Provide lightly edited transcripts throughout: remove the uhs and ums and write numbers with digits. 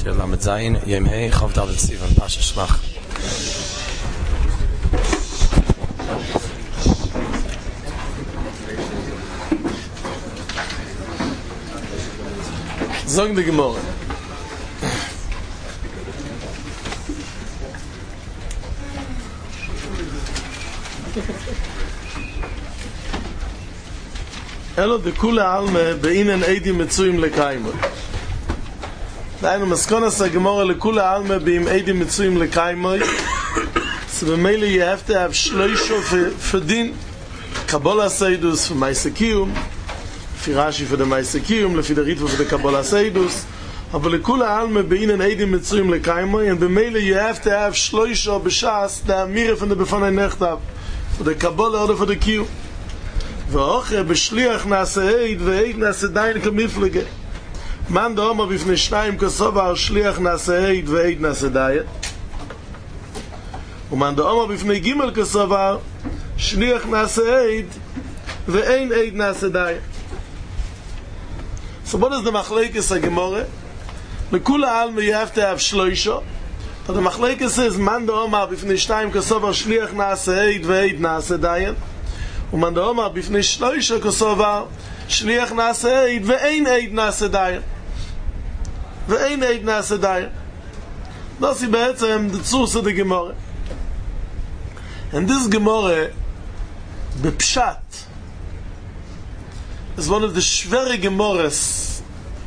Shir Lamed Zayin, Yom Hei, Chav Dalet Sivan, Pasha Shlach. Zong de Gemorre. Elo de kule alme beinen eidim mitzuim lekaymo. Deine Maskonas a Gemorre le kule alme beim eidim mitzuim lekaymo. So bemele you have to have shloisho for din, Kabbalah Seidus for Maisekiyum, Firashi for the Maisekiyum, lefi the Ritva for the Kabbalah Seidus. Aber le kule alme beinen eidim mitzuim lekaymo, and bemele you have to have shloisho b'shas the amire from the befonei nechtav for the Kabbalah or for the Kiyum. ואוכל בשליח נעשה עד ועד נעשה דיין כמפלגה מן דאמר בפני שניים כסובר שליח נעשה עד ועד נעשה דיין ומן דאמר בפני ג' כסובר שליח נעשה עד ואין עד נעשה דיין. So what is the machlekes a Gemorre? Lekula alme you have to have shloisho, but the machlekes is man da'omar b'fnei shnayim k'sovar shliach na'aseh eid ve'eid na'aseh dayan, uman da'omar b'fnei shloisho k'sovar shliach na'aseh eid ve'ein eid na'aseh dayan. Ve'ein eid na'aseh dayan. Das ist be'etzem the tzurs of the Gemorre. And this Gemorre b'pshat is one of the shvere Gemores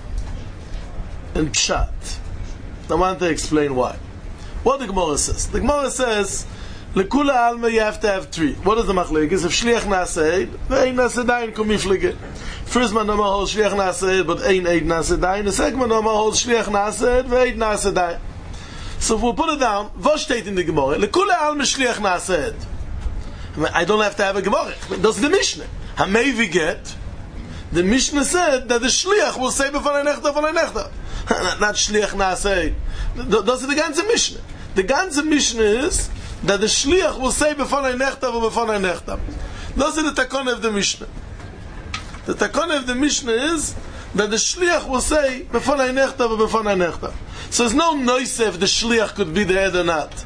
in Pshat. I want to explain why. What the Gemara says. The Gemara says, Lekula alma you have to have three. What is the machlekes? If shliach na'aseh eid, ve'ein na'aseh dayan kumiflige. First man number holds shliach na'aseh eid, but ein eid na'aseh dayan. The second man number holds shliach na'aseh eid, ve'eid na'aseh dayan. So if we put it down, what steht in the Gemara? Lekula alma shliach na'aseh eid. I don't have to have a Gemara. That's the Mishnah. Hamevi get. The Mishnah said that the shliach will say b'fonei nechta. Not shliach na'aseh. That's the ganze Mishnah. The ganze Mishnah is that the shliach will say b'fonei nechta v'b'fonei nechta. That's the takon of the Mishnah. The takon of the Mishnah is that the shliach will say b'fonei nechta v'b'fonei nechta. So there's no noise if the shliach could be there or not.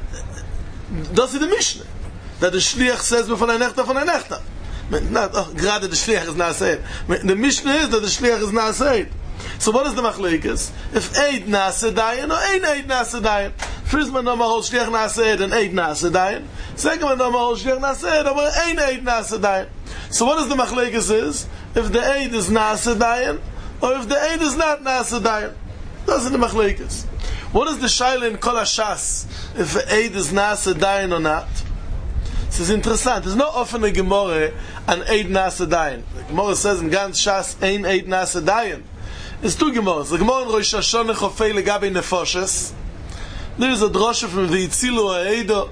That's the Mishnah. That the shliach says b'fonei nechta v'fonei nechta. Not gerade the shliach is na'aseh. The Mishnah is that the shliach is na'aseh. So what is the machlekes? If eid na'aseh dayan or ein eid na'aseh dayan? First man number holds shliach na'aseh and eid na'aseh dayan. Second man number holds shliach na'aseh but ein eid na'aseh dayan. So what is the machlekes is? If the eid is na'aseh dayan or if the eid is not na'aseh dayan? That's the machlekes. What is the shaila in kol hashas? If the eid is na'aseh dayan or not? This is interesting. There's no often a Gemorre an eid na'aseh dayan. The Gemorre says in Gans Shas ein eid na'aseh dayan. It's two Gemorres. The Gemorre in Rosh Hashanah chofei legabe nefoshes. There is a drosha from V'yitzilu ha'eido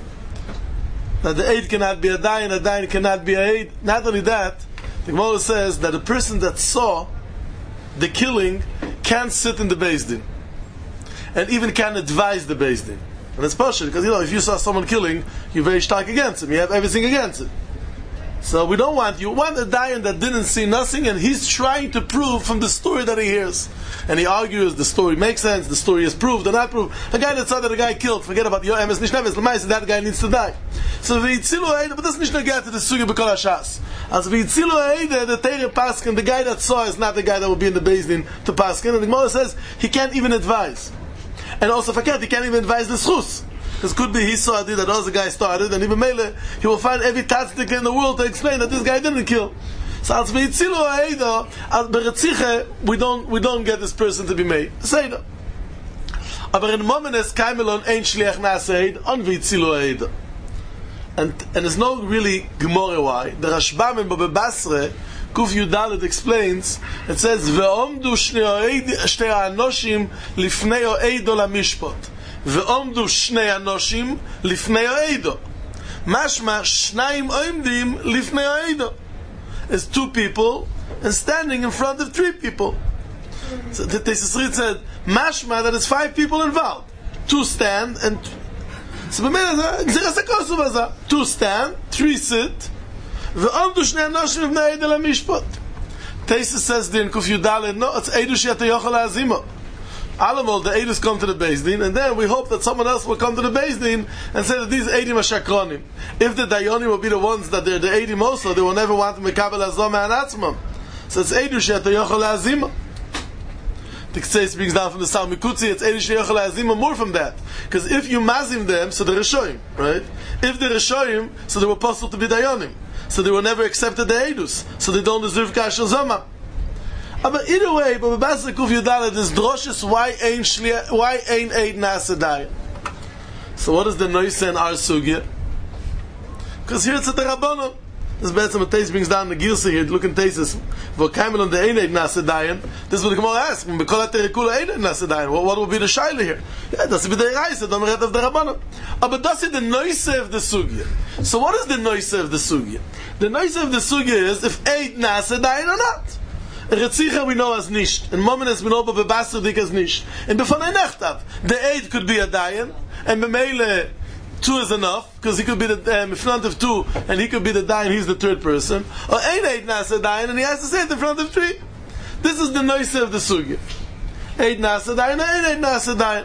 that the eid cannot be a dayan cannot be a eid. Not only that, the Gemorre says that the person that saw the killing can't sit in the Beis Din and even can't advise the Beis Din. And it's partial because if you saw someone killing, you're very stark against him. You have everything against it. So we don't want you want a dayan that didn't see nothing, and he's trying to prove from the story that he hears, and he argues the story makes sense, the story is proved or not proved. A guy that saw that a guy killed, forget about your emes nishneves l'mayis, that guy needs to die. So v'yitzilu ha'eda, but that's not get to the sugi b'kol hashas. As v'yitzilu ha'eda, the teire paskin, the guy that saw is not the guy that will be in the Beis Din to paskin, and the Gemara says he can't even advise. And also forget, he can't even advise the schus. Because could be he saw it, that other guy started, and even Mele, he will find every tactic in the world to explain that this guy didn't kill. So as v'yitzilu ha'eda, as beretziche, we don't get this person to be made. Seidah. Aber in momenes kaimelon ein shliach na'aseh eid, on v'yitzilu ha'eda. And there's no really Gemorre why. The Rashbam in Baba Basra, Kuf Yudalet explains, it says, Ve'omdu shnei ha'anoshim lifnei ha'eido lamishpot. Ve'omdu shnei ha'anoshim lifnei ha'eido. Mashma shnayim oimdim lifnei ha'eido. It's two people and standing in front of three people. So the Tesisrit said, Mashma, that is five people involved. Two stand and so two stand, three sit. Ve'omdu shnei ha'anoshim lifnei ha'eido lamishpot. Tesis says in Kuf Yudalet, no, it's Eidu she'ata yochel ha'azimo. Allemal, the Eidus come to the Beis Din, and then we hope that someone else will come to the Beis Din and say that these Eidim are Shakronim. If the Dayonim will be the ones that they're the Eidim also, they will never want to Mekabel Azoma and Atzmam. So it's Eidu She'ata Yochel Azima. The Ktseis brings down from the Sal Mikutzi, it's Eidu She'yochel Azima more from that. Because if you mazim them, so they're Rishoyim, right? If they're Rishoyim, so they were possible to be Dayonim. So they were never accepted the Eidus. So they don't deserve Kasher Zoma. But either way, but B'Basar Kuf Yudalet is droshes why ain't Eid Nasedai. So what is the noise in our sugya? Because here it's at the Rabbanon. This betzim Teis brings down the Gilsa here. Look in Teises. V'kaimel on the Eid Nasedayin. This is what the Gemara asks. B'kol HaTerikula Eid Nasedayin. What will be the shaila here? Yeah, that's the B'deiraisa. Don't read of the Rabbanon. But that's the noise of the sugya. So what is the noise of the sugya? The noise of the sugya is if Eid Nasedayin or not. Retzicha we know as nisht. In Momenes we know but B'Basar dik as nisht. And b'fanei nechtav, the Eid could be a dayan, and b'meile 2 is enough, because he could be the in front of 2, and he could be the dayan, he's the third person. Or ein Eid nasa dayan, and he has to say it in front of 3. This is the noise of the sugya. Eid nasa dayan, ein Eid nasa dayan.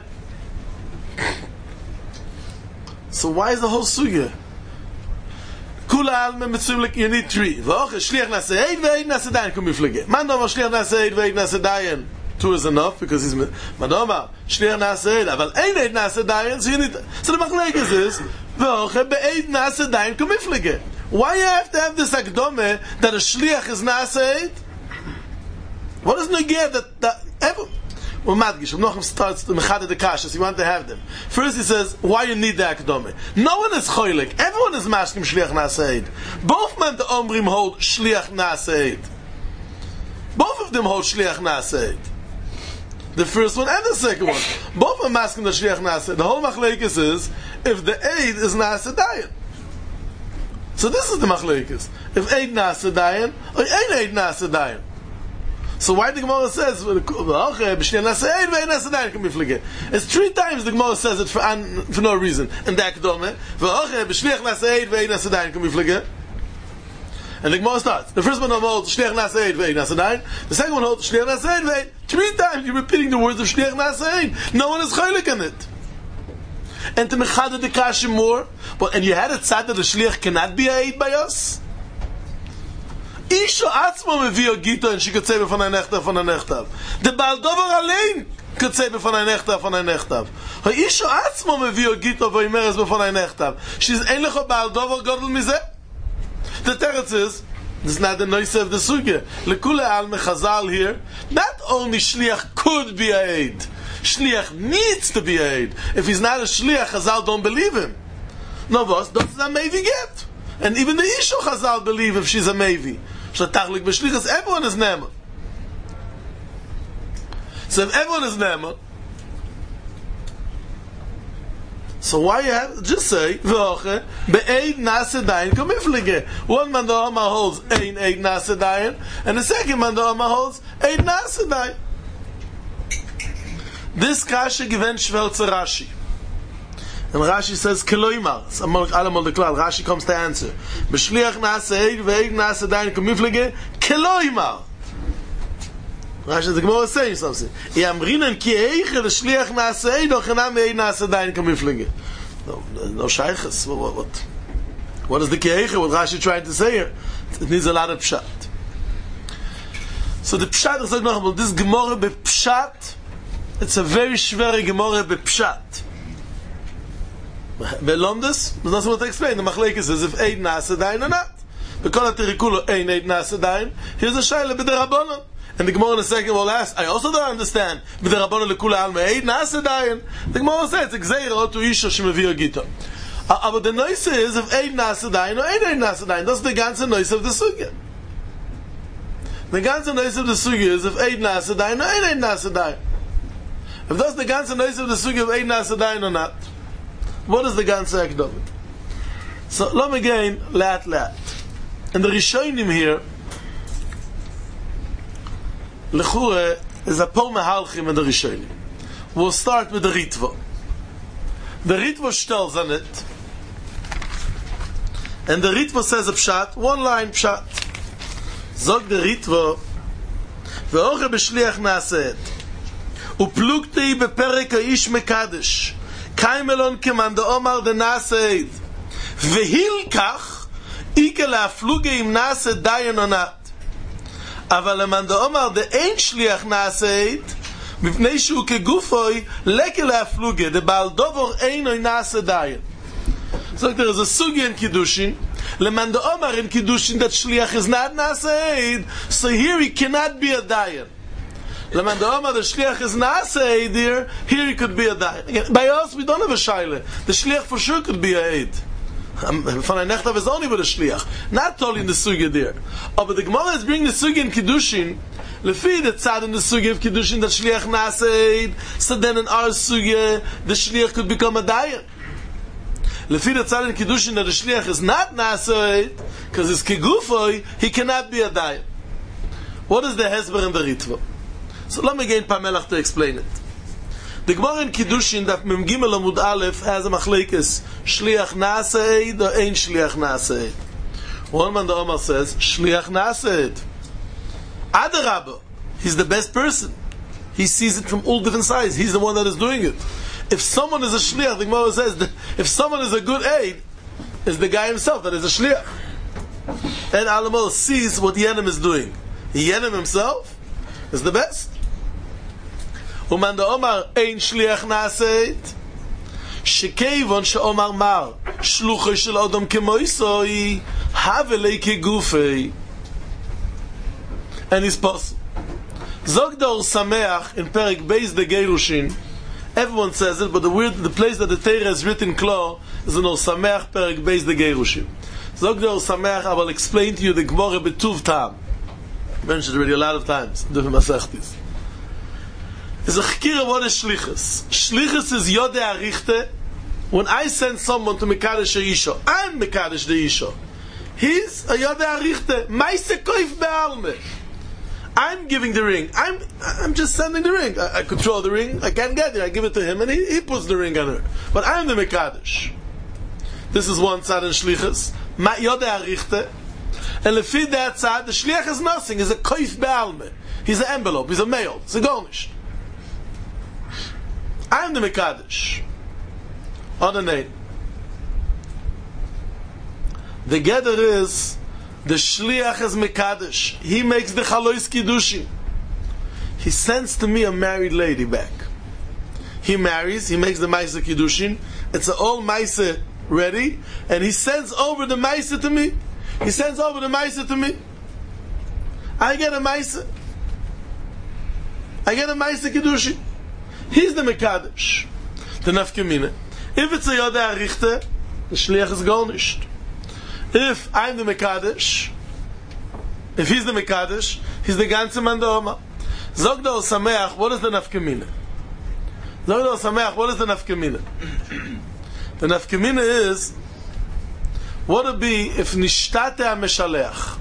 So why is the whole sugya? Kula alme mitzvlik, you need 3. V'och, shliach nasa Eid, ve'Eid nasa dayan, kum yiflige. Man doma shliach nasa Eid, ve'Eid nasa dayan. 2 is enough, because he's Madoma, shliach nasa Eid, aval ein Eid nasa dayan, so you need... So the machlekes is, v'och, be'Eid nasa dayan, kum yiflige. Why you have to have this akdome that a shliach is nasa Eid? What is negeh that ever... Well, Madgish, Nochem starts to mechad the kashas. You want to have them. First, he says, "Why you need the akdome?" No one is choilik. Everyone is mashkim shliach naseid. Both men the omrim hold shliach naseid. Both of them hold shliach naseid. The first one and the second one. Both are masking the shliach naseid. The whole machlekes is if the aid is nasedayin. So this is the machlekes. If aid nasedayin or ain't aid nasedayin. So why the Gemara says it's 3 times the Gemara says it for no reason. And the Akdome, and the Gemara starts. The first one holds Shliach Naseid ve'Eid Nasedayin. The second one holds Shliach Naseid ve'Eid. 3 times you're repeating the words of Shliach Naseid. No one is chaylik in it. And to mechad the kashim more, and you had a tzad that the Shliach cannot be Eid by us. Isha atzmo mevio gito, and she could say b'fanei nechtav. The Baal Dover allein could say b'fanei nechtav. Her Isha atzmo mevio gito v'yimeres b'fanei nechtav. She's ein lecho Baal Dover godel mizeh. The teretz is, this is not the noise of the sugya. Lekule al mechazal here, not only shliach could be a aid, shliach needs to be a aid. If he's not a shliach, Chazal don't believe him. No, boss, that's not maybe get. And even the Isha Chazal believe if she's a maybe. Everyone is Nema. So if everyone is Nema, so why you have just say V'oche be'eid nasedayin kamiflige. One man the Oma holds ein eid nasedayin, and the second man the Oma holds eid nasedayin. This kasha given Shvelzer Rashi. And Rashi says, Keloimar. Rashi comes to answer. B'shliach naseid ve'eid nasedayin kamiflige. Keloimar. Rashi, the Gemara is saying something. Yamrinan ki eiche l'shliach naseid ochenam ve'eid nasedayin kamiflige. No shaychus. What is the ki eiche? What Rashi trying to say here? It needs a lot of pshat. So the pshat is like noch, this Gemara b'pshat, it's a very shveri Gemara b'pshat. Belomdus, there's nothing to explain. The machlekes is if Eid Nasedayin or not. B'kol HaTerikula ein Eid Nasedayin. Here's a shayla b'derabbanon. And the Gemara in a second will ask, I also don't understand. B'derabbanon lekula alma Eid Nasedayin. The Gemara says, it's gzeira to isha shemevia gita. But the noise is if Eid Nasedayin or ein Eid Nasedayin. That's the ganze noise of the sugya. The ganze noise of the sugya is if Eid Nasedayin or ein Eid Nasedayin. If that's the ganze noise of the sugya of Eid Nasedayin or not. What is the ganze akdom? So let me again lat. And the Rishonim here, lechure is a pol mehalchim in the Rishonim. We'll start with the Ritva. The Ritva tells on it, and the Ritva says a pshat, 1 line pshat. Zog the Ritva, ve'oche b'shliach naseet, Uplugtei beperek haish mekadesh. Kaimelon keman de Omar de Naseid. Vehilkach ike להפלוגה אם נעשה דיין או נעת. אבל למאן דאמר דאין שליח נעשית, מפני שהוא כגופוי לקה להפלוגה, דבעל דובר אינו נעשה דיין. So there is a sugi in Kiddushin. Leman the Omar in Kiddushin that Shliach is not Naseid, so here he cannot be a Dayan. Leman the Omar the Shliach is Naseid here he could be a Dayan. Again, by us we don't have a Shaila. The Shliach for sure could be a Eid. Von ein Nechtav is only with a Shliach. Not totally in the sugi there. But the Gemara is bringing the sugi in Kiddushin. Lefi the tzad in the sugi of Kiddushin that Shliach Naseid, so then in our sugi the Shliach could become a Dayan. Lefi the tzad in Kiddushin that the Shliach is not Naseid, because it's Kegufoi, he cannot be a Dayan. What is the Hezber and the Ritva? So let me get Pamelach to explain it. The Gemara in Kiddushin that Mem Gimel Amud Aleph has a machlekes Shliach Naseid or Ein Shliach Naseid. One man the Omar says Shliach Naseid. Adarabba, he's the best person. He sees it from all different sides. He's the one that is doing it. If someone is a Shliach, the Gemara says that if someone is a good aid, it's the guy himself that is a Shliach. And Alamal sees what Yenim is doing. Yenim himself is the best. ומן דאמר אין שליח נעשית שכיוון שאומר מר שלוחו של אדם כמויסוי הווה לי כגופי and it's possible. זוג דור שמח in פרק בייס דה גירושין, everyone says it, but the place that the Torah is written clear is in Or Sameach פרק בייס דה גירושין. זוג דור שמח, I will explain to you the Gemara betuv tam. I mentioned it already a lot of times. Different masechtis. Is a chkira what is shlichus. Shlichus is yode arichte. When I send someone to Mekadesh Isha, I'm Mekadesh the Isha. He's a yode arichte. Maise koif be'alme. I'm giving the ring. I'm just sending the ring. I control the ring. I can't get it. I give it to him and he puts the ring on her. But I'm the Mekadesh. This is one side in shlichus. Yode arichte. And lefi that side, the shliach is nothing. He's a koif be'alme. He's an envelope. He's a mail. He's a garnish. I'm the Mekadesh. On the name. The gather is the Shliach is Mekadesh. He makes the Chalois Kiddushin. He sends to me a married lady back. He marries, he makes the Maisa Kiddushin. It's all Maisa ready, and he sends over the Maisa to me. He sends over the Maisa to me. I get a Maisa. I get a Maisa Kiddushin. He's the Mekadesh. The Nafkamina. If it's a Yodeh Arichte, the Shliach is garnished. If I'm the Mekadesh, if he's the Mekadesh, he's the ganze man da Oma. Zog da Or Sameach, what is the Nafkamina? Zog da Or Sameach, what is the Nafkamina? The Nafkamina is, what would be if Nishtate HaMeshaleach?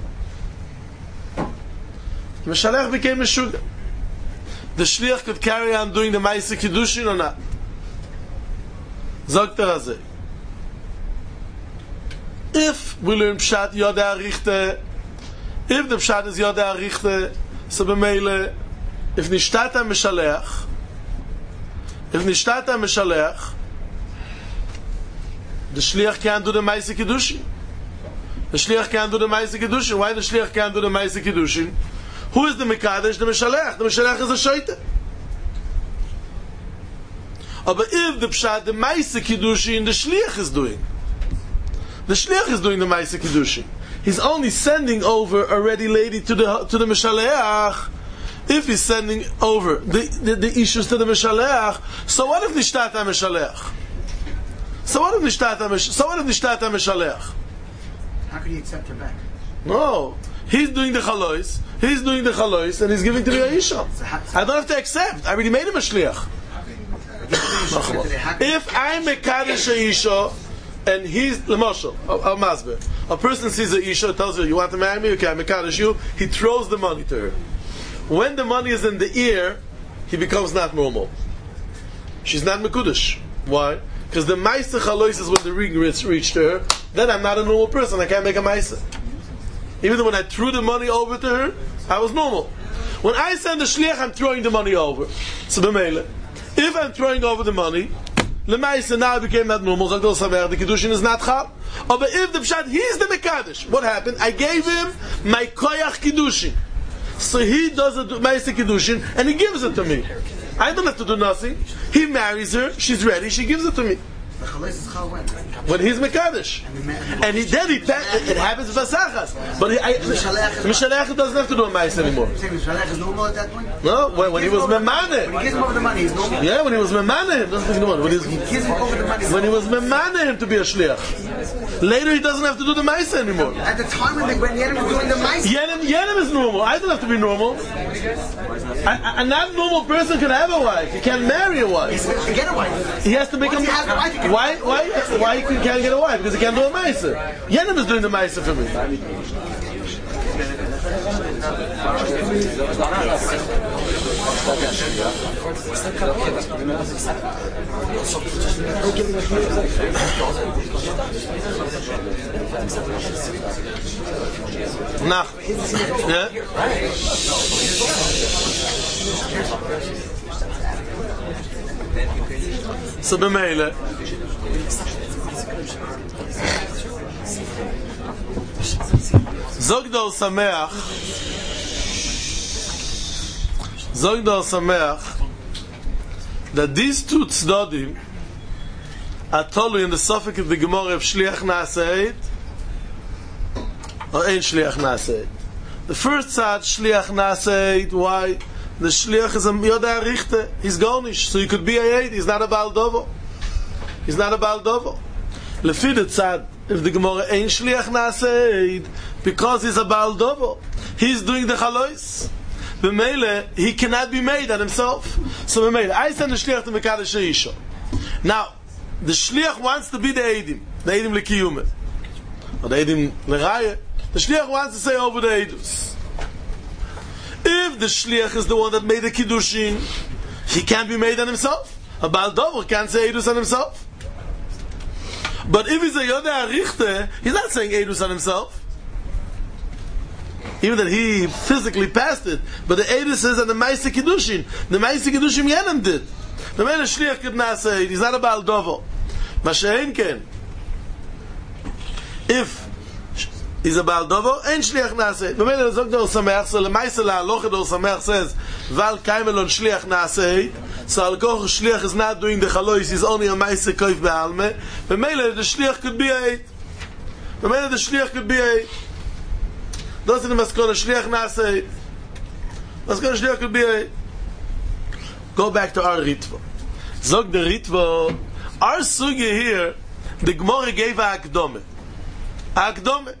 Meshalech became a sugar. The Shliach could carry on doing the Maisa Kiddushin or not? Zogt Razeh. If we learn Pshat Yodeh Arichte, if the Pshat is Yodeh Arichte, so b'meile, if Nishtat HaMeshaleach, the Shliach can't do the Maisa Kiddushin. The Shliach can't do the Maisa Kiddushin. Why the Shliach can't do the Maisa Kiddushin? Who is the Mekadesh? The Meshalech. The Meshalech is a Shaita. But if the Pshat, the Maisa Kiddushin, the Shliach is doing. The Shliach is doing the Maisa Kiddushin. He's only sending over a ready lady to the Meshalech. If he's sending over the issues to the Meshalech, so what if Nishtat HaMeshalech? So what if Nishtat HaMeshalech? How could he accept her back? No. He's doing the Chalois, and he's giving to the Aisha. I don't have to accept. I already made him a Shliach. If I'm a Kaddish Aisha, and he's Lemashal, a Masber, a person sees a Isha, tells her, you want to marry me? Okay, I'm a Kaddish you. He throws the money to her. When the money is in the ear, he becomes not normal. She's not Mekudesh. Why? Because the Maisa Chalois is when the ring reached her. Then I'm not a normal person. I can't make a Maisa. Even though when I threw the money over to her, I was normal. When I send the shliach, I'm throwing the money over. So b'meile, if I'm throwing over the money, Lemaisa now became not normal. The Kiddushin is not chal. But if the Pshat, he's the Mekadosh. What happened? I gave him my Koyach Kiddushin. So he does the Maisa Kiddushin and he gives it to me. I don't have to do nothing. He marries her, she's ready, she gives it to me. When he's Mekadosh. And it happens Basachas. But Mishalech doesn't have to do a Maisa anymore. Mishalech is normal at that point? No, when he was Memane. When he gives him over the money, he's normal? Yeah, when he was Memane, doesn't think when he gives him over the money. When he was Memane him to be a Shliach. Later he doesn't have to do the Maisa anymore. At the time when Yenim was doing the Maisa. Yenim is normal. I don't have to be normal. A non-normal person can have a wife. He can't marry a wife. He get a wife. He has to make a wife. Why he can't get a wife? Because he can't do a Maisa. Yenim is doing the Maisa for me. Nach. Yeah? So b'meile. Zogdol Sameach that these two tzdodim are totally in the suffix of the Gemara of Shliach Na'aseh or Ein Shliach Na'aseh. The first side, Shliach Na'aseh, why? The Shliach is a Yodei Richte, he's Gornish, so he could be a Yid, he's not a Baal Dovo. He's not a Baal Dovo. Lefi the tzad, if the Gemara Ein Shliach Na'aseh, because he's a Baal Dovo, he's doing the Chalois. B'meile, he cannot be made on himself. So b'meile, I send the Shliach to Mekadosh Isha. Now, the Shliach wants to be the Eidim L'Kiyume, or the Eidim L'Raya. The Shliach wants to say over the Eidus. If the Shliach is the one that made the Kiddushin, he can't be made on himself. A Baal Dover can't say Eidus on himself. But if he's a Yodei Arichte, he's not saying Eidus on himself. Even that he physically passed it, but the Eidus is on the Maisa Kiddushin. The Maisa Kiddushin Yenim did. The man is Shliach could not say it. He's not a Baal Dovo. Mashein ken. If he's a Baal Dovo, ain't Shliach Naseh. The man is Dor Sameach. So the Maisa LaHalocha Dor Sameach says, Val Kaimelon Shliach Naseh. So Al Koch Shliach is not doing the Chalois. He's only a Maisa Koif Be'alme. The man the Shliach could be a. The man the Shliach could be a. Doesn't the Maskona Shliach Naseh. Maskona Shliach could be a. Go back to our Ritva. Zog the Ritva. Our Sugya here, the Gemara gave a Akdome. Akdome.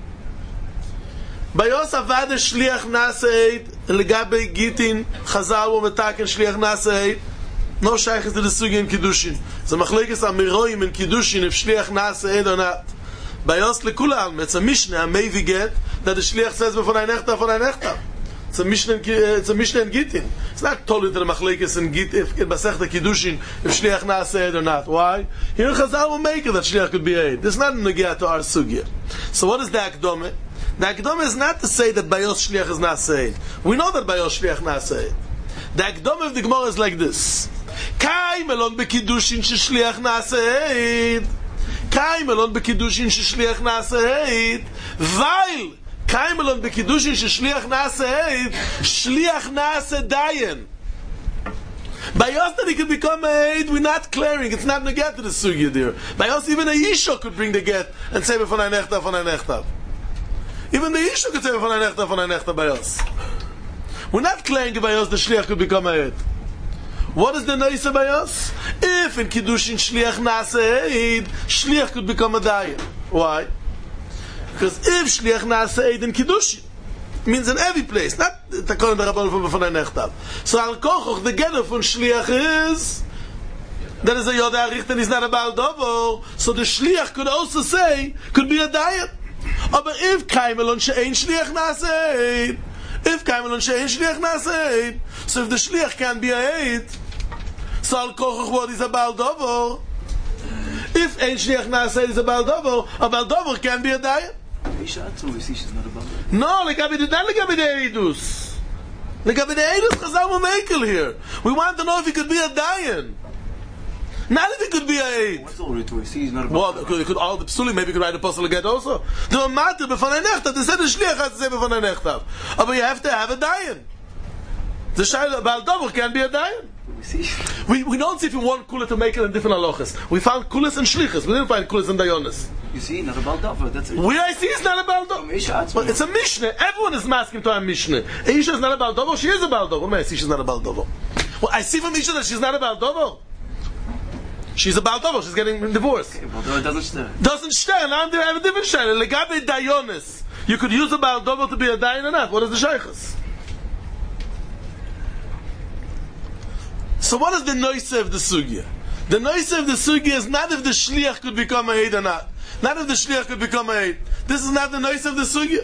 Bayos Avada Shliach Naseh Legabe Gitin Chazal Umetaken Shliach Naseh. No shaykh is to the Sugya in Kiddushin. So Machlekes Amiroim in Kiddushin if Shliach Naseh or not. Bayos Lekula Alm. It's a Mishnah, a Mevi get that the Shliach says von ein Echtav. It's a Mishnah in Gittin. It's not totally to the Machlekes in Git if in Masechta Kiddushin if Shliach Naseh or not. Why? Here Chazal will make it that Shliach could be aid. This is not in Negiyah to our Sugya. So what is the Akdome? The Akdome is not to say that Bayos Shliach is Naseh. We know that Bayos Shliach Naseh. The Akdome of the Gemara is like this. Kai melon bekiddushin sheshliach Naseh. Kai melon bekiddushin sheshliach Naseh. Weil Kaimelon bekiddushin sheshliach Naseh, shliach Naseh dayen. By us that he could become a aid, we're not clearing. It's not negat to the sugya there. By us, even a yisho could bring the get and say von ein Echtav. Even the yisho could say von ein Echtav by us. We're not clearing by us the shliach could become a aid. What is the noise by us? If in kiddushin shliach Naseh, shliach could become a dayen. Why? Because if Shliach Naseh Eid in Kiddushin, means in every place, not the Kohen the Rabban von ein Echtav. So Al Kochoch, the Gedder from Shliach is, that is a Yodei Arichte and he's not a Baal Dovo, so the Shliach could also say, could be a diet. But if Kaimelon she'ein Shliach Naseh, so if the Shliach can be a Eid, so Al Kochoch what is a Baal Dovo? If ein Shliach Naseh is a Baal Dovo can be a diet. We see she's not a Baal. No, not legabe the Eidus. The Eidus Chazal will makel here. We want to know if he could be a Dayan. Not if he could be a Eid. What's all to see? He's not a Well, it could all the Psulim, maybe you could write a Apostle get also. The matter before a Nechtav, they said the Shliach has to say before a Nechtav. But you have to have a Dayan. The Shaila Baal Dover can't be a Dayan. We don't see if we want Kula to make it in different halachas. We found Kulas and Shlichas. We didn't find Kulas and Dayonis. You see, not a Baal Dover. That's it. Where I see it's not a Baal Dover. But it's a Mishnah. Everyone is masking to a Mishnah. Isha is not a Baal Dover. She is a Baal Dover. What I see she's not a Baal Dover? Well, I see from Isha that she's not a Baal Dover. She's a Baal Dover. She's getting divorced. Okay, Baal Dover doesn't stir. Doesn't stir. Now they have a different Shaila. Legabe Dayonis. You could use a Baal Dover to be a Dayan or not. What is the Sheikhs? So what is the noise of the sugya? The noise of the sugya is not if the shliach could become a Eid or not. Not if the shliach could become a Eid. This is not the noise of the sugya.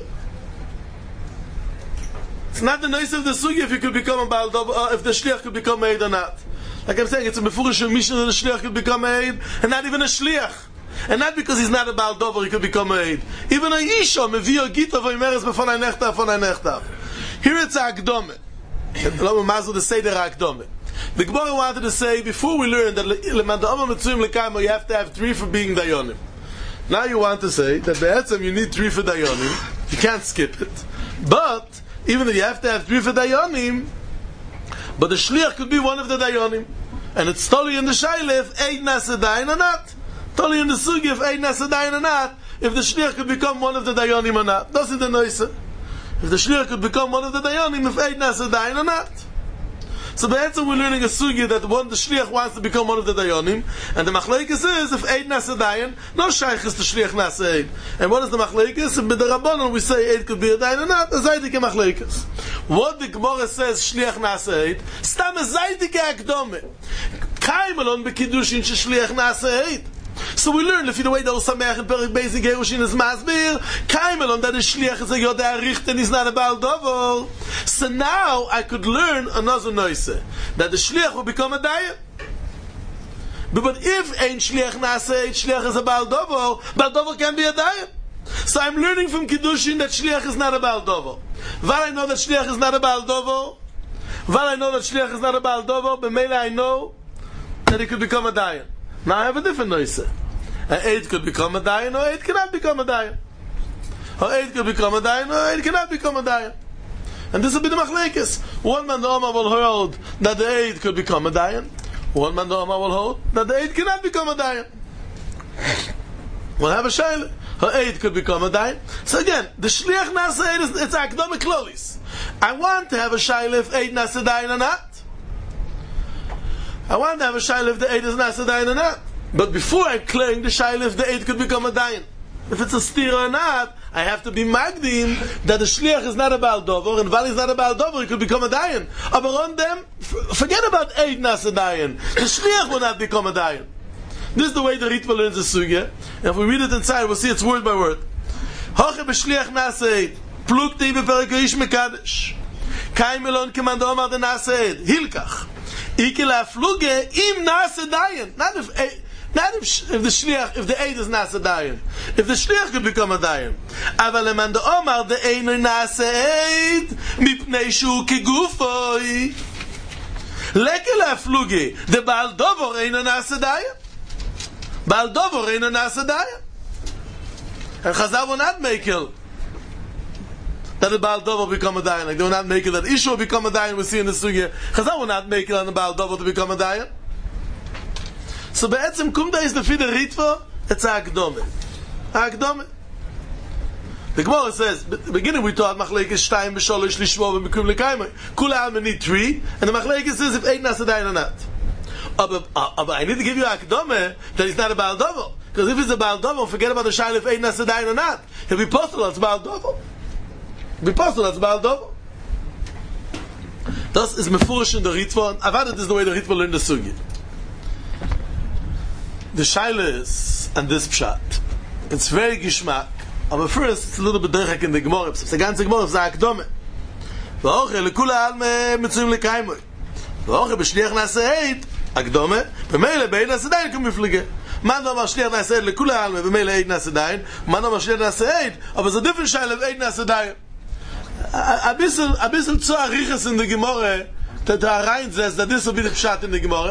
It's not the noise of the sugya if you could become a Baal Dover, if the shliach could become a Eid or not. Like I'm saying, it's a mefurish mission that the shliach could become a Eid, and not even a shliach. And not because he's not a Baal Dover, he could become a Eid. Even a Isha, mevio gita v'yimeres b'fonai nechtav. Here it's a Akdome. Lo mazel the Seder Akdome. The Gemara wanted to say, before we learn that you have to have 3 for being Dayonim. Now you want to say that be'etzem you need 3 for Dayonim. You can't skip it. But, even if you have to have 3 for Dayonim, but the Shliach could be one of the Dayonim. And it's totally in the Shaila if Eid Nasa Dayan or not. Totally in the Sugi if Eid Nasa Dayan or not. If the Shliach could become one of the Dayonim or not. That's in the Noise. If the Shliach could become one of the Dayonim if Eid Nasa Dayan or not. So be'etzem we're learning a sugya that one the shliach wants to become one of the dayanim, and the machlekes is if Eid nasa dayan, no shaykh is the shliach nasa Eid. And what is the machlekes? In b'derabbanon we say Eid could be a dayan or not. A zaydike machlekes. What the Gemara says shliach nasa Eid, stam a zaydike akdome. Kaimelon bekiddushin shliach nasa Eid. So we learn if the way the Osamech and Perik Beis Gerushin is masbir, Kaimelon that the shliach is a yodei aricht and he's not a Baal Dover. So now I could learn another noise that the shliach will become a dayan. But if ein shliach nasa, shliach is a Baal Dover can be a dayan. So I'm learning from Kiddushin that shliach is not a Baal Dover. While I know that shliach is not a Baal Dover, b'meila I know that he could become a dayan. Now I have a different noise. An Eid could become a dayan, or Eid cannot become a dayan. Or Eid could become a dayan, or Eid cannot become a dayan. And this will be the machlekes. One man the Omar will hold that the Eid could become a dayan. One man the Omar will hold that the Eid cannot become a dayan. We'll have a shaila. Her Eid could become a dayan. So again, the shliach nasa Eid it's academic klolis. I want to have a shaila if Eid nasa dayan or not. I want to have a shaila if the Eid is nasa dayan or not. But before I'm clearing the shaila if the Eid could become a dayan. If it's a steer or not, I have to be magdim that the shliach is not a Baal Dover, and while he's not a Baal Dover, he could become a dayan. But on them, forget about Eid nasa dayan. The shliach will not become a dayan. This is the way the Ritva learns the sugya. And if we read it inside, we'll see it's word by word. Hoche b'shliach nasa Eid. Plukti b'perek Reish Mekadesh. Kai melon kemand omar de nasa Eid. Hilkach. Ike la fluge im nasa dayan. Not if the shliach, if the Eid is nasa dayan. If the shliach could become a dayan. Aval eman de omar de eino nasa Eid. Mipnei shu kegufoi. Leke la fluge. De Baal Dover eino nasa dayan. Baal Dover eino nasa dayan. And Chazal will not make it that the Baal Dover become a dayan. Like they will not make it that Isha will become a dayan. We see in the sugya. Chazal will not make it on the Baal Dover to become a dayan. So be'etzem kumda is the fide ritva. It's a akdome. The Gemara says, beginning we taught machlekes shtayim b'sholish lishvo v'mikum l'kaimai. Kula alma need 3, and the machlekes says if Eid nasa dayan or not. But I need to give you akdome that he's not a Baal Dover. Because if he's a Baal Dover, forget about the shaila if Eid nasa dayan or not. He'll be postal as Baal Dover. Das is mefurish in the Ritva. Avad it is the way the Ritva learned the sugi. The shaila is, and this pshat, it's very gishmak. But first, it's a little bit derech in the Gemara. It's a ganze Gemara, it's a akdome. V'oche lekula alme mitzuyim lekaimoi. V'oche b'shliach nasa Eid, akdome, b'meile b'Eid nasa dayan kum miflige. Man no mar shliach nasa Eid lekula alme, b'meile Eid nasa dayan. Man no mar shliach nasa Eid, but it's a different shaila of Eid nasa dayan. a bisschen zu ariches in der Gemorre, that da reinsetzt, that this will be the pshat in the Gemorre,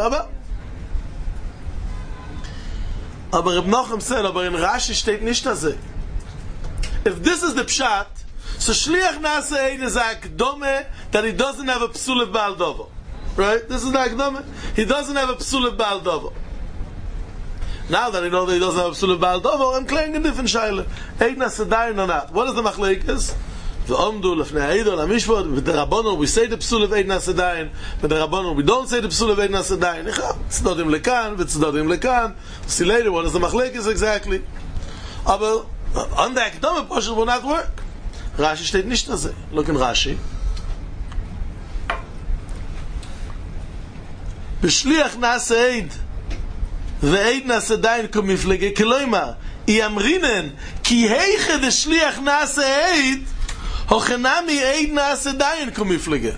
aber Reb Nochem said, aber in Rashi steht nicht das. If this is the pshat, so Shliach Nasa Eid is a Akdome that he doesn't have a psul of Baal Dovo. Right? This is the Akdome. He doesn't have a psul of Baal Dovo. Now that I know that he doesn't have a psul of Baal Dovo, I'm claiming a different shaila. Eid Nasa Dayan or not. What is the machlekes? V'omdu lefnei Eidol HaMishpot, with the Rabbanon we say the psul of Eid Nasa Dayan, with the Rabbanon we don't say the psul of Eid Nasa Dayan. Tzdodim lekan, v'tzdodim lekan. See later, what is the machlekes exactly? Aber on the Akdome portion will not work. Rashi steht nicht das. Look in Rashi. B'shliach nasa Eid ve'eid nasa dayan komiflege keloimar yamrinen ki heiche de shliach nasa Eid hochenami Eid nasa dayan komiflege.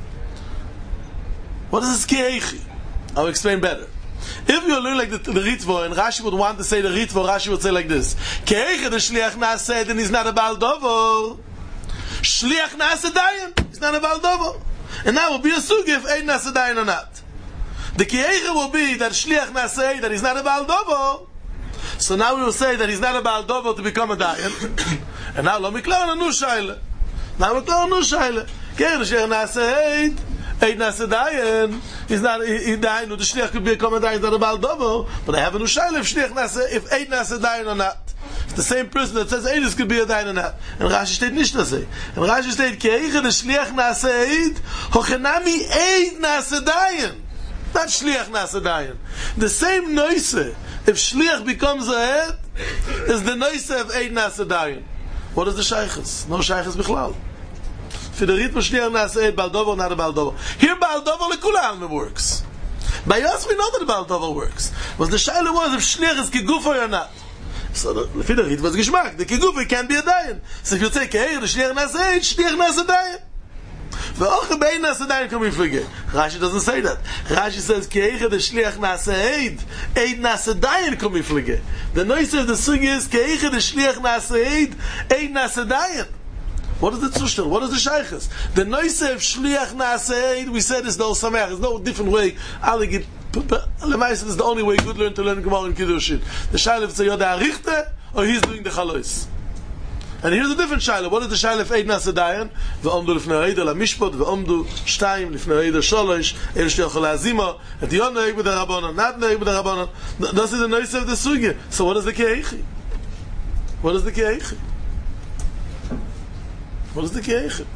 What is this ki heiche? I'll explain better. If you learn like the Ritvo, and Rashi would want to say the Ritvo, Rashi would say like this: ki heiche de shliach nasa Eid, and he's not a Baal Dovo. Shliach Nasa Dayan. It's not a Baal Dovo. And now will be a sugi if Eid Nasa Dayan or not. The Kieicha will be that Shliach Nasa Eid, that he's not a Baal Dovo. So now we will say that he's not a Baal Dovo to become a Dayan. And now, lo miklar a nu shaila. Now miklar a nu shaila. Kieicha Shliach Nasa Eid, Eid Nasa Dayan. He's not, he Dayan, the Shliach could become a Dayan, not a Baal Dovo. But I have a nu shaila if Shliach Nasa, if Eid Nasa Dayan or not. The same person that says Eidus could be a dayan or not. And Rashi steht nicht das. And Rashi steht, Keiche de Shliach Nasa Eid, hochenami Eid Nasa Dayan. Not Shliach Nasa Dayan. The same noise, if Shliach becomes a head, is the noise of Eid Nasa Dayan. What is the Shaykhs? No Shaykhs Bichlal. For the Ritmo Shliach Nasa Eid, Baal Dovo, not a Baal Dovo. Here Baal Dovo lekula alme works. By us we know that Baal Dovo works. But the Shaila was if Shliach is kegufo or not. So the Ritva was Geschmack. The Kigufi can't be a Dayan. So if you say, Keir, the Shliach Nasa Eid, Shliach Nasa Dayan. Ve'oche bein Nasa Dayan can be forget. Rashi doesn't say that. Rashi says, Keir, the Shliach Nasa Eid, Eid Nasa Dayan can be forget. The noise of the sugi is, Keir, the Shliach Nasa Eid, Eid Nasa Dayan. What is the Zushtel? What is the Shaykhs? The noise of Shliach Nasa Eid, we said, is no Sameach. There's no different way. This is the only way good learn to learn Gemara and Kiddushin. The Shaila is Yoda Arichte, or he's doing the Chalois. And here's a different Shaila. What is the Shaila of Eid Nasa Dayan? Ve'omdu lefnei Eidol HaMishpot, ve'omdu shtayim lefnei Eidol Sholosh, el shliach lazimo, et yon noeg with the Rabbanon, not noeg with the Rabbanon. This is the noise of the Sugya. So what is the Keichi? What is the Keichi? What is the Keichi?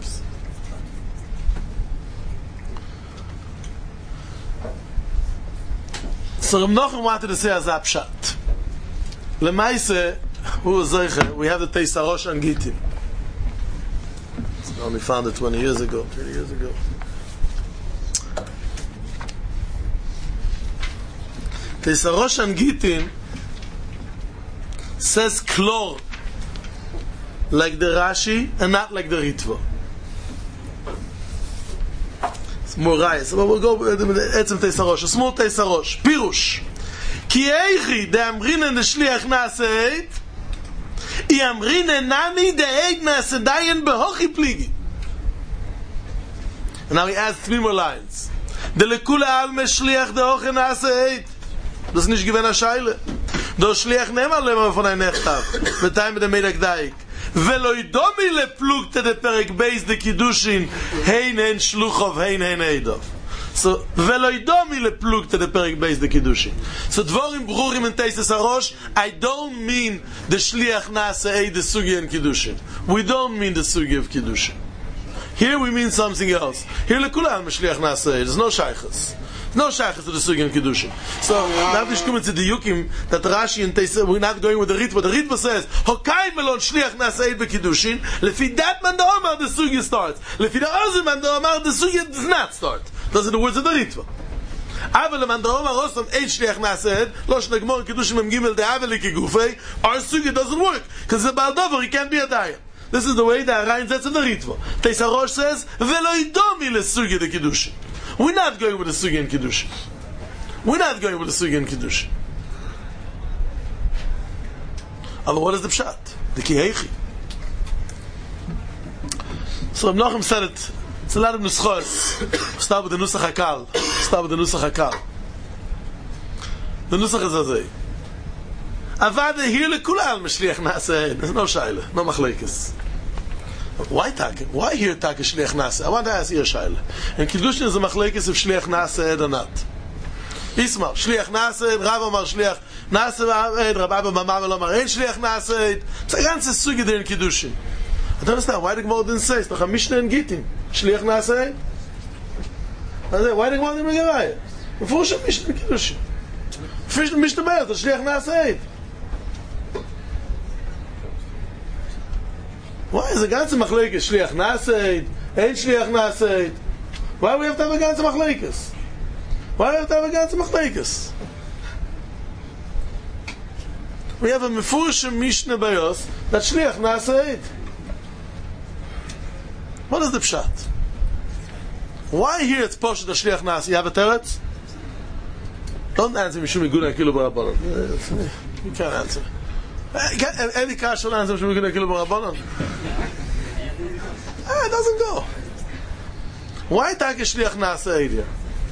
So Reb Nochem wanted to say as a pshat. Lemaise, who was Zeiche, we have the Teisarosh and Gittin. I only found it 20 years ago, 30 years ago. Teisarosh and Gittin says klor, like the Rashi, and not like the Ritva. More rayas, but we'll go etzem Teisarosh, a small Teisarosh. Pirush. Ki eichi de amrinen de Shliach Nasa Eid, I amrinen nami de Eid Nasa Dayan behochi pligi. And now he adds 3 more lines. De lekula alme Shliach de hoche Nasa Eid. Das ist nicht gewinn a Scheile. Do Shliach nemar lema von ein Nechtav. Beteim mit dem Medak Daik. ולא ידומי לפלוגתא דפרק בייס דקידושין הן הן שלוחוב הן הן עדוב. So, ולא ידומי לפלוגתא דפרק בייס דקידושין. So, דבורים ברורים in Teises HaRosh, I don't mean the Shliach Nasa Eid the Sugi and Kiddushin. We don't mean the Sugi of Kiddushin. Here we mean something else. Here lekulam Shliach Nasa Eid. There's no shaychus. No shaychus to the Sugi and Kiddushin. So, now we come to the Yukim that Rashi and Teis, we're not going with the Ritva. The Ritva says, Hokai melon Shliach Nasa Eid bekiddushin. Lefi that man the Omar the Sugi starts. Lefi the other man the Omar the Sugi does not start. Those are the words of the Ritva. Avel man the Omar Rostam Eid Shliach Nasa Eid Losh Nagmor Kiddushin Mem Gimel de Avel Kigufei. Our Sugi doesn't work because the Baal Dover he can't be a Dayan. This is the way that Arayin says in the Ritva. Teis HaRosh says, Velo Idomi le Sugi de Kiddushin. We're not going with the Sugi and Kiddushin. We're not going with the Sugi and Kiddushin. But what is the Pshat? The Kiheichi. So Menachem said it. It's a lot of nuschos. Start with the nusach hakal. The nusach is azay. Avada here lekulal meshliach naaseh. There's no shaila, no machlekes. Why take? Why here take shliach naaseh? I want to ask you a shaila. And Kiddushin is a machlekes if shliach naaseh or not. Isma, shliach naaseh. Rav Amar shliach naaseh. Rabbi Abba Mamam Amar ein shliach naaseh. It's a ganze sugi there in Kiddushin. I don't understand why the Gemara didn't say. It's like a Mishnah in Gittin. Shliach naaseh. Why the Gemara didn't bring a raya? Before she Mishnah in Kiddushin. Fish the Mishnah Be'er, the Shliach Naaseh. Why is the ganze machlekes Shliach Naaseh? Ain't Shliach Naaseh? Why we have to have a ganze machlekes? We have a Mefushim Mishnah Be'er that Shliach Naaseh. What is the pshat? Why here it's Poshet the Shliach Naaseh? You have a teretz? Don't answer Mishum Iguna Kilo Barabanan. You can't answer. Any cash will answer Mishum Iguna Kilo Barabanan. It doesn't go. Why take a Shliach Naaseh here?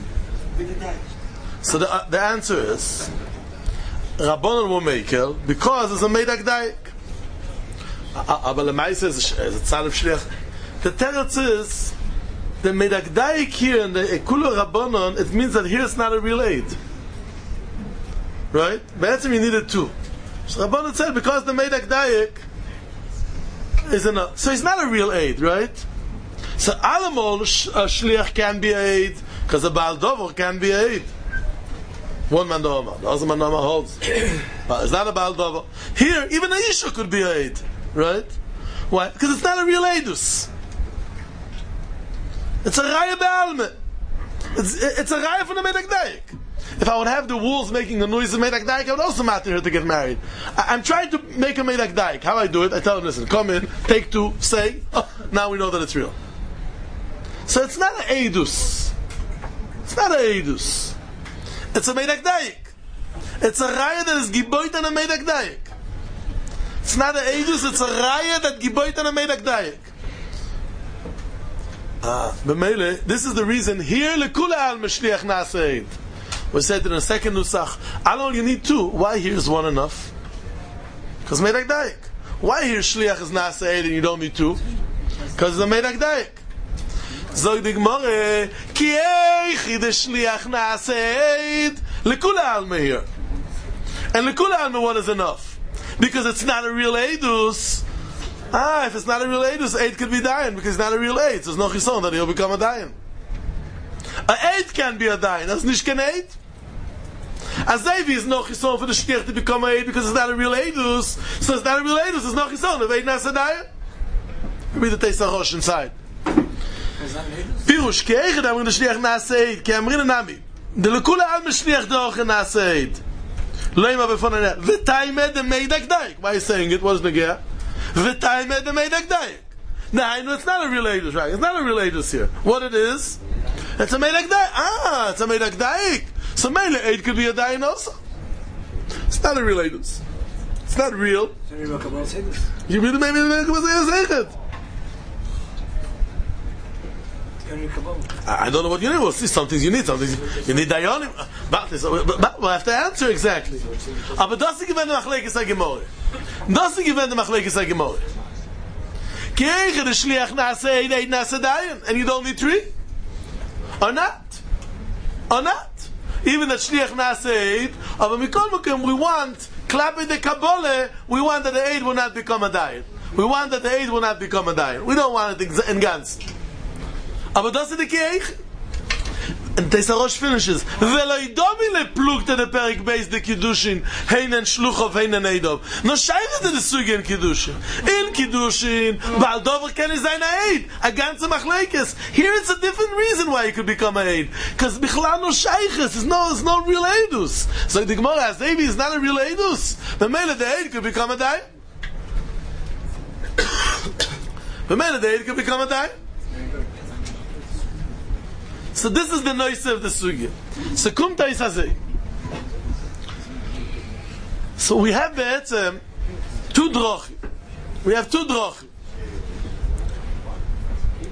So the answer is Rabbanan will make it because it's a Meidak Daik. But the Maisa is a tzad of Shliach. The teretz is the Meidak Daik here and the Kula Rabbanan, it means that here it's not a real aid. Right? But you needed two. So Rabbanan said because the Meidak Daik is enough. So it's not a real aid, right? So Alamol Shliach can be aid because a Baal Dover can be aid. One man Dover. The other man Dover holds. But it's not a Baal Dover. Here, even a Isha could be aid. Right? Why? Because it's not a real aidus. It's a Raya Be'alme. It's a Raya from the Meidak Daik. If I would have the wolves making the noise of Meidak Daik, I would also matter her to get married. I'm trying to make a Meidak Daik. How I do it? I tell them, listen, come in, take two, say, oh, now we know that it's real. So it's not an Eidus. It's a Meidak Daik. It's a Raya that is Giboit on a Meidak Daik. It's not an Eidus, it's a Raya that Giboit on a Meidak Daik. B'meile, this is the reason here lekula al meshliach naaseh. We said in the second nusach, Alol you need two. Why here is one enough? Because Meidak Daik. Why here shliach is naaseh and you don't need two? Because it's a Meidak Daik. Zog the Gemara, ki eichi de shliach naaseh lekula al here. And lekula al one is enough because it's not a real eidus. If it's not a real Eidus, Eid could be Dayan because it's not a real Eid. So there's no chison that he'll become a Dayan. A Eid can be a Dayan. That's nicht kein Eid. As Davi is no chison for the Shliach to become a Eid because it's not a real Eidus. So it's not a real Eidus, there's no chison. If Eid nas a Dayan, read the Teis HaRosh inside. Pirush, ki eichad amrin the Shliach nas Eid, ki amrin anami. De lekula al meshliach doch nas Eid. Leima befon aneh. V'taimed de Meidak Daik. Why are you saying it? What is Negea? V'taimed the Meidak Daik. Now, it's not a real Eidus, right? It's not a real Eidus here. What it is? It's a Meidak Daik. It's a Meidak Daik. So Meile Eid could be a Dayan also. It's not a real Eidus. It's not real. You read the maybe the Kabbalah says it. I don't know what you need. We'll see. Some things you need. Some things you need Dayanim. But we'll have to answer exactly. But doesn't give any machlekes haGemorah. Doesn't give any machlekes haGemorah. Ki eichad the shliach naaseh eid naaseh dayan, and you don't need three, or not. Even that shliach naaseh eid, but mikol mokem we want klape de Kabbalah. We want that the eid will not become a dayan. We want that the eid will not become a dayan. We don't want it in ganz. Aber das ist die Kirche. And Teis HaRosh finishes. Velo idomi leplukte de perik beis de Kiddushin heinen shluchov heinen eidov. No shayvet de suge in Kiddushin. In Kiddushin, Baal Dover can is ein eid. A ganze machlekes. Here it's a different reason why you could become an eid. Because bichlal no shayches. It's no real eidus. So the Gemara as Davi is not a real eidus. The mele the eid could become a dayan. The mele the eid could become a dayan. So this is the noise of the sugya. So kum Teis hazeh. So we have two drochim.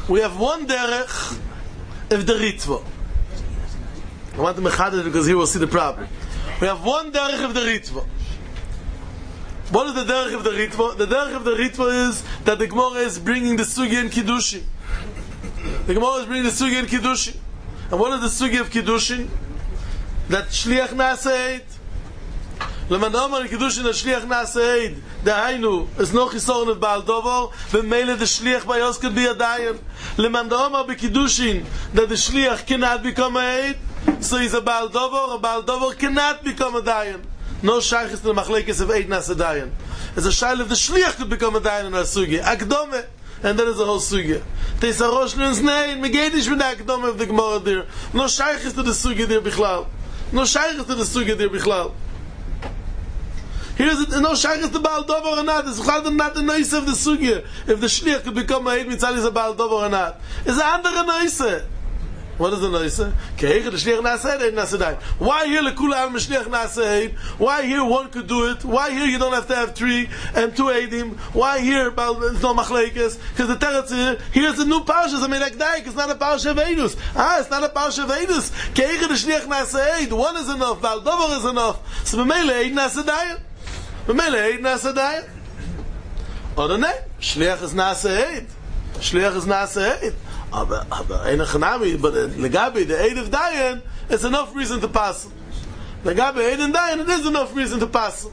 We have one derech of the Ritva. I want to mechad it because here we'll see the problem. We have one derech of the Ritva. What is the derech of the Ritva? The derech of the Ritva is that the Gemara is bringing the Sugi and Kiddushin. The Gemara is bringing the Sugi and Kiddushin. And what is the Sugi of Kiddushin? That Shliach Na'aseh Eid. Leman Omar Kiddushin that Shliach Na'aseh Eid. Dahainu is no chisoron of Baal Dover. V'meile the Shliach Bayos could be a Dayan. Leman Omar Kiddushin that the Shliach cannot become a Eid. So he's a Baal Dover. A Baal Dover cannot become a Dayan. No shaykhis to the machlekes of Eid Na'aseh Dayan. It's a shayl if the Shliach could become a Dayan in our Sugi. Akdome. And then there's a whole Sugi. Teisa Rosh Leons nein. Megedish with the Akdome of the Gemara there. No shaykhis to the Sugi there bichlal. No shaykhis to the Sugi there bichlal. Here's it, no shaykhis to Baal Dover or not. It's not the noise of the Sugi. If the Shliach could become a Eid Mitzal is a Baal Dover or not. It's an andere noise. What is the noise? Keiche the Shliach Na'aseh Eid Na'aseh Dayan. Why here lekula al Shliach Na'aseh Eid? Why here one could do it? Why here you don't have to have 3 and 2 Eidim? Why here it's no machlekes? Because the teretz here's a new parsha. I mean, like Daik, it's not a parsha of Eidus. It's not a parsha of Eidus. Keiche the Shliach Na'aseh Eid. One is enough. Baal Dover is enough. So b'meile Eid Na'aseh Dayan. B'meile Eid Na'aseh Dayan. Or no, Shliach is Na'aseh Eid. Shliach is Na'aseh Eid. But Legabi, the Eid of Dayan, it's enough reason to pass. Legabi, Eid and Dayan, it is enough reason to pass.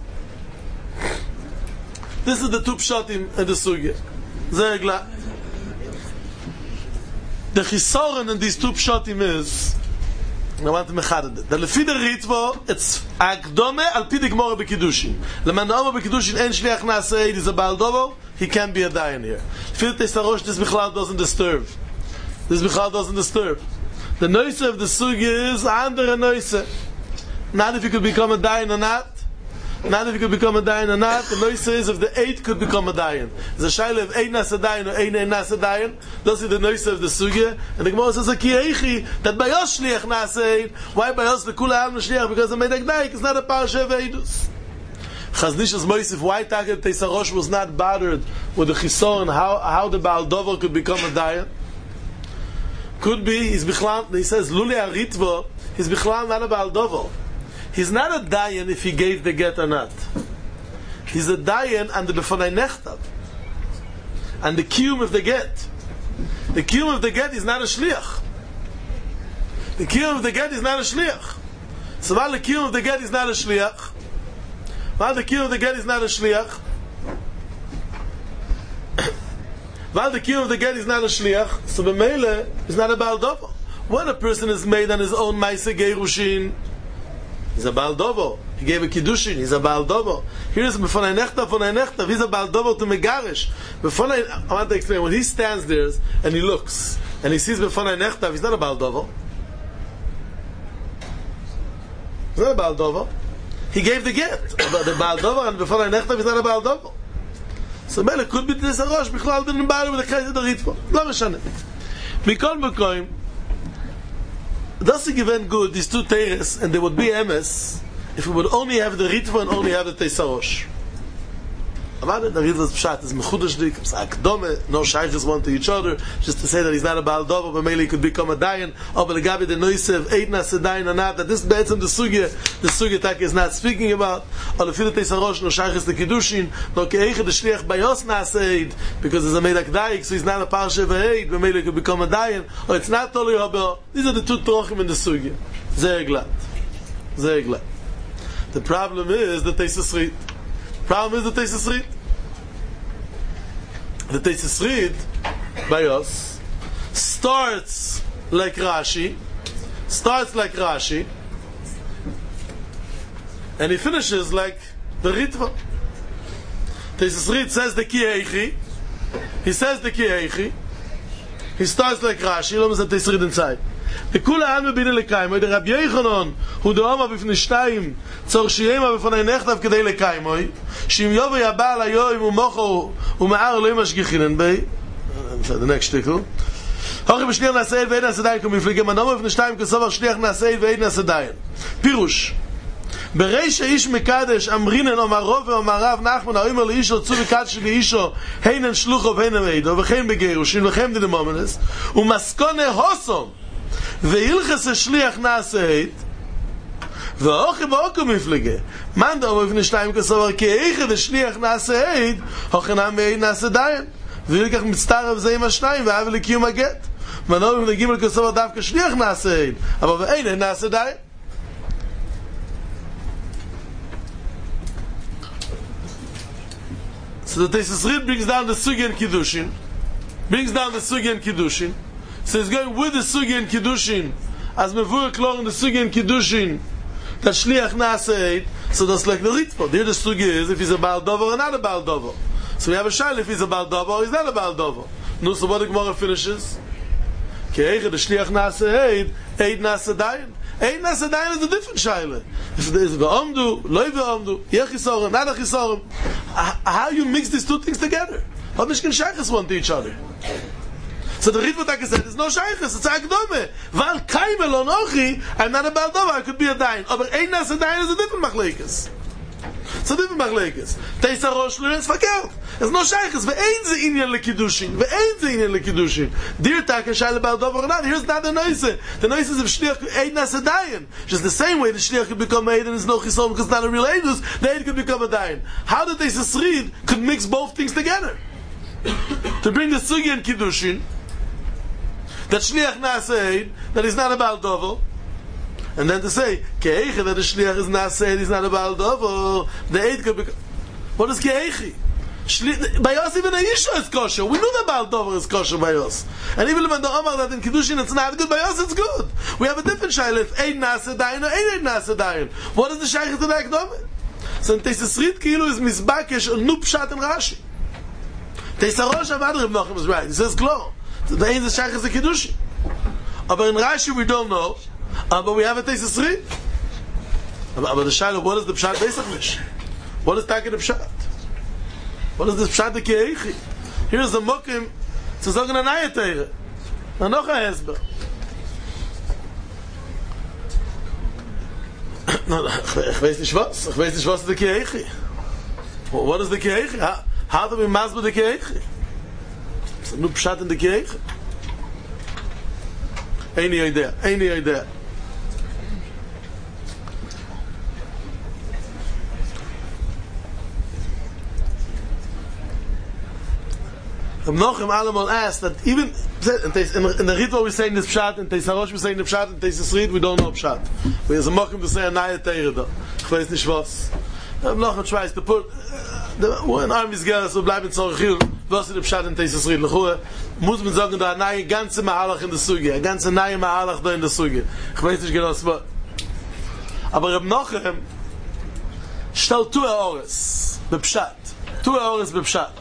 This is the two pshatim in the Sugya. Zegla. The chisoron in these two pshatim is, I want to mechaded it. The lefi the Ritva, it's Akdome al pi the Gemara b'Kiddushin. Leman Omar b'Kiddushin en Shliach Na'aseh Eid is a Baal Dover, he can't be a Dayan here. Lefi the Teisa Rosh, this bichlal doesn't disturb. This Bichal doesn't disturb. The noise of the Sugi is under a noise. Not if you could become a Dayan or not. Not if you could become a Dayan or not. The noise is if the 8 could become a Dayan. There's a shayla of 8 Na'aseh Dayan or 8 Na'aseh Dayan. That's the noise of the Sugi. And the Gemara says a Kieichi that Bayos Shliach Na'aseh Eid. Why Bayos the Kula Am Shliach? Because the Medek Daik is not a Parsha of Eidus. Chaznish's Moisif, why Taket Teisa Rosh was not bothered with the Chisoron, how the Baal Dover could become a Dayan? Could be, he says, Luli Aritva, he's Bichlal not a Baal Dover. He's not a Dayan if he gave the get or not. He's a Dayan under the Befonei Nechtav. And the Kiyum of the get. The Kiyum of the get is not a Shliach. The Kiyum of the get is not a Shliach. So while the Kiyum of the get is not a Shliach, while the Kiyum of the get is not a Shliach, while the Kiyum of the get is not a Shliach, so b'meile is not a Baal Dover. When a person is made on his own Maaseh Gerushin, he's a Baal Dover. He gave a Kiddushin, he's a Baal Dover. Here's Befonei Nechtav, he's a Baal Dover to Megarish. I want to explain, when he stands there and he looks, and he sees Befonei Nechtav, he's not a Baal Dover. He's not a Baal Dover. He gave the get. The Baal Dover and Befonei Nechtav, he's not a Baal Dover. So Mele could be this Rosh Bichlal didn't bother with the Chayzid Ritva. Lo Meshane. Mikol Mekoim, does it given good these two teires and they would be emes if we would only have the Ritva and only have the Teisa Rosh. Avada the Ritva's pshat is mechudash dik, it's akdome, no shaykhs want to each other, just to say that he's not a Baal Dover, but maybe he could become a Dayan, or Legabi the Noisev, 8 Na'aseh Dayan or not, that this betzim the Sugya Tak is not speaking about, or the Fida Teisa Rosh, no shaykhs the Kiddushin, no Keiche the Shliach Bayos Na'aseh Eid, because there's a Medak Daik, so he's not a Parsha of Eid, but maybe he could become a Dayan, or it's not Toli Habel. These are the two Trochim in the Sugya. Zeh Eglat. The problem is the Teisas Rit. The Teisas Rit by us starts like Rashi, and he finishes like the Ritva. Teisas Rit says the Kieichi. He says the Kieichi. He starts like Rashi. Lo mizat Teisas Rit inside. The Kula Alme Bine Lekaimoi, the Rabbi Yechanon, who the Oma b'fnei Shtayim, tzor shiyema b'fonei Nechtav kedei Lekaimoi, shim Yovei Abal Ayoim u'mocho u'ma'ar lo mashgichinen bei. The next shtickle. Hochi b'shliach Na'aseh Eid ve'eid Na'aseh Dayan kumiflige manoma b'fnei Shtayim kesovach shliach Na'aseh Eid ve'eid Na'aseh Dayan. Pirush. בריש איש מקדש אמרינן אומר רוב ואומר רב נחמן אומר לאישו צו וקדש לאישו הינן שלוחו והינן עדו וכן בגירושין וכן דמומנס ומסכונה הוסום וילחס השליח נעשה הית ואוכי באוקו מפלגה מן דאמר לפני שתיים כסובר כי איכד השליח נעשה הית הוכנם מהי נעשה דיין וילקח מצטרף זה עם השניים ואהב לקיום הגט מן דאמר לפני גימל כסובר דווקא שליח נעשה הית אבל ואין נעשה דיין. So the Tesis Rid brings down the Sugi and Kiddushin. So he's going with the Sugi and Kiddushin. As Mevur Klor in the Sugi and Kiddushin, that Shliach Naaseh. So that's like the Ritpot. Here the Sugi is if he's a Baal Dover or not a Baal Dover. So we have a Shail if he's a Baal Dover or he's not a Baal Dover. No, so what the Gemara finishes? Ke'echa the Shliach Naaseh, Eid Naaseh Dayan. Eid Naaseh Dayan is a different Shaila. If there is Ve'omdu, Loi Ve'omdu, Yechisorim, not Achisorim. How you mix these two things together? How much can shaykhs want to each other? So the Ritva said, there's no shaykhs, it's a akdome. Val kaimel on ochi, I'm not a baldova, I could be a dayan. But ein nas a dayan is a different machlekes. It's a different machlekes. Teisa rosh l'rens verkehrt. There's no shaykhs. Ve'ein ze inyan lekiddushin. Dir tak a shay lebaldova or not. Here's not the noise. The noise is if shliach ein nas a dayan. Just the same way the shliach could become a eid and it's no chisom because it's not a real eidus, the eid could become a dayan. How did Teisa Srid could mix both things together? To bring the sugi and kiddushin, that shliach nas a eid, that is not a baldova, and then to say ke'echi that the shliach is naseh, he's not a Baal Dover, the eid could become. What is ke'echi? By us even a Yisha is kosher. We knew that Baal Dover is kosher by us, and even when the Omar that in Kiddushin it's not good, by us it's good. We have a different shayla if eid naseh dayan or eid naseh dayan. What is the shaykh to the akdome? So in Tesis Rid Kilu is misbakesh and nu pshat and Rashi. Teisa Rosh Avad Reb Nachum is right. He says klar. The eid the shaykh is the Kiddushin. But in Rashi we don't know. But we have a Tesis Rid. But the Shaila, what is the Pshat Besach? What is Taki the Pshat? What is the Pshat the Ke'echi? Here is the Mokim to sagen a Naya Teire. Na noch a Hezber. Ich weiß nicht was the Ke'echi. What is the Ke'echi? How do we masber the Ke'echi? It's a new Pshat in the Ke'echi. Any idea. Reb Nachum allemal asked that even in the Ritva we're saying this pshat, in Teisa Rosh we're saying the pshat, in Teisa Srid we don't know pshat. We have a mokum to say a naya teire da. Ich weiß nicht was. Reb Nachum tries to put in armies girl so bleiben zorchil. Was ist der pshat in Teisa Srid? Lechua muss man sagen da naya ganze mahalach in der Suge, a ganze naya mahalach da in der Suge. Ich weiß nicht genau was. Aber Reb Nachum stellt tu Ores bepshat. Tu Ores bepshat.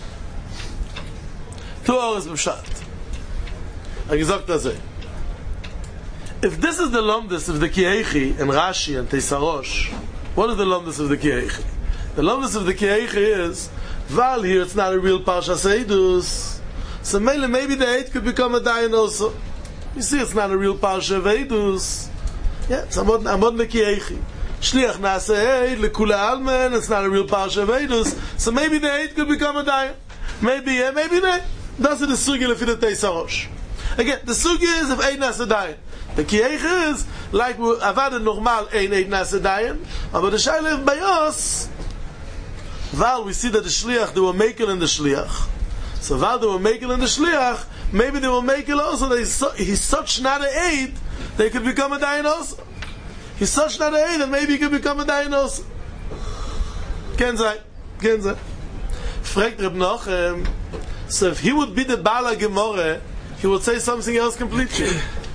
Two hours b'pshat. I gesagt das. If this is the lomdus of the Ke'echi and Rashi and Teisa Rosh, what is the lomdus of the Ke'echi? The lomdus of the Ke'echi is Val here it's not a real Parshas Eidus. So maybe the Eid could become a dayan also. You see it's not a real Parsha of Eidus. Yeah, it's Amod the Ke'echi. Shliach Naaseh Eid lekula almen, it's not a real Parsha of Eidus. So maybe the Eid could become a dayan. Maybe yeah, maybe not. That's the sugi lefi the Teisa Rosh. Again, the sugi is of eid naseh dayan. The Ke'echi is like avad normal ein eid naseh dayan. But the shaila by us, while we see that the shliach they were making in the shliach. So while they were making in the shliach, maybe they were making also. He's such not an eid, they could become a dayan also. He's such not an eid, that maybe he could become a dayan also. Ken sei. Fragt Reb Nachum. So if he would be the Bala Gemoreh, he would say something else completely.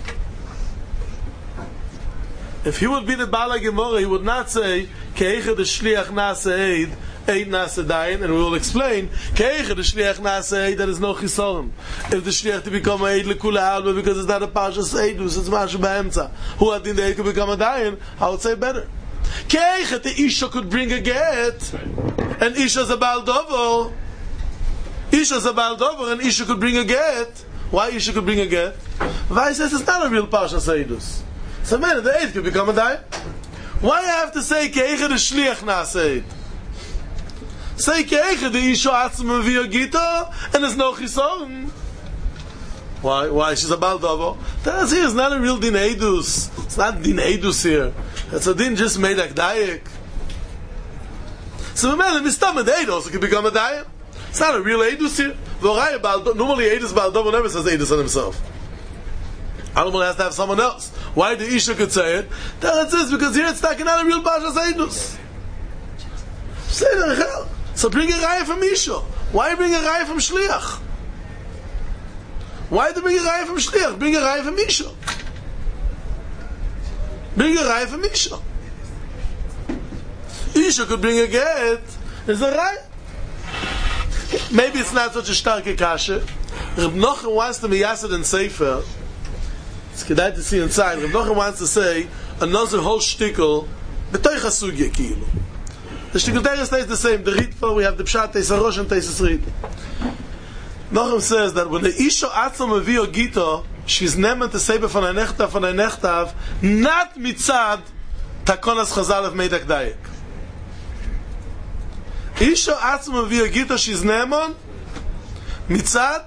If he would be the Bala Gemoreh, he would not say Ke'echa the Shliach Naaseh Eid Naaseh Dayan, and we will explain Ke'echa the Shliach Naaseh Eid, there is no Chisorim. If the Shliach to become a Eid Lekula Alma because it's not a Parshas Eidus, it's Mashu Ba'emtza. Who had the Eid could become a Dayan? I would say better. Ke'echa the Isha could bring a get, and Isha's a Baal Dover. Isha's a Baal Dover and Isha could bring a get. Why Isha could bring a get? Why says it's not a real Parsha Seidus. So man, the Eid could become a dayan. Why I have to say Keiche the Shliach Naseid? Say Keiche the Isho Atzma Via Gita and there's no Chisoron. Why? She's a Baldovo. That's here, it's not a real Din Eidus. It's not Din Eidus here. It's a Din just made a Gdaik. So the Mistam and Eid also can become a Dayan. It's not a real Eidus here. Normally Eidus Baldovo never says Eidus on himself. Animal has to have someone else. Why the Isha could say it? That's it, because here it's not a real Bashas Eidus. So bring a Raya from Isha. Why bring a Raya from Shliach? Why do you bring a Raya from Shliach? Bring a Raya from Isha. Bring a Raya from Isha. Isha could bring a get. It's a Raya. Maybe it's not such a starke kasha. Reb Nochem wants to be Yasad and Sefer. It's kedai to see inside. Reb Nochem wants to say another whole shtickle b'toich hasugya kilu. The shtickle there stays the same. The Ritva, we have the Pshat, Teis HaRosh, and Teis HaSrit. Nochem says that when the Isha Atzma Mevio Gita, she's nemen to say von ein Nechtav, not mitzad Takonas Chazal of Meidak Dayek. Isha Atzma Mevio Gita, she's nemen mitzad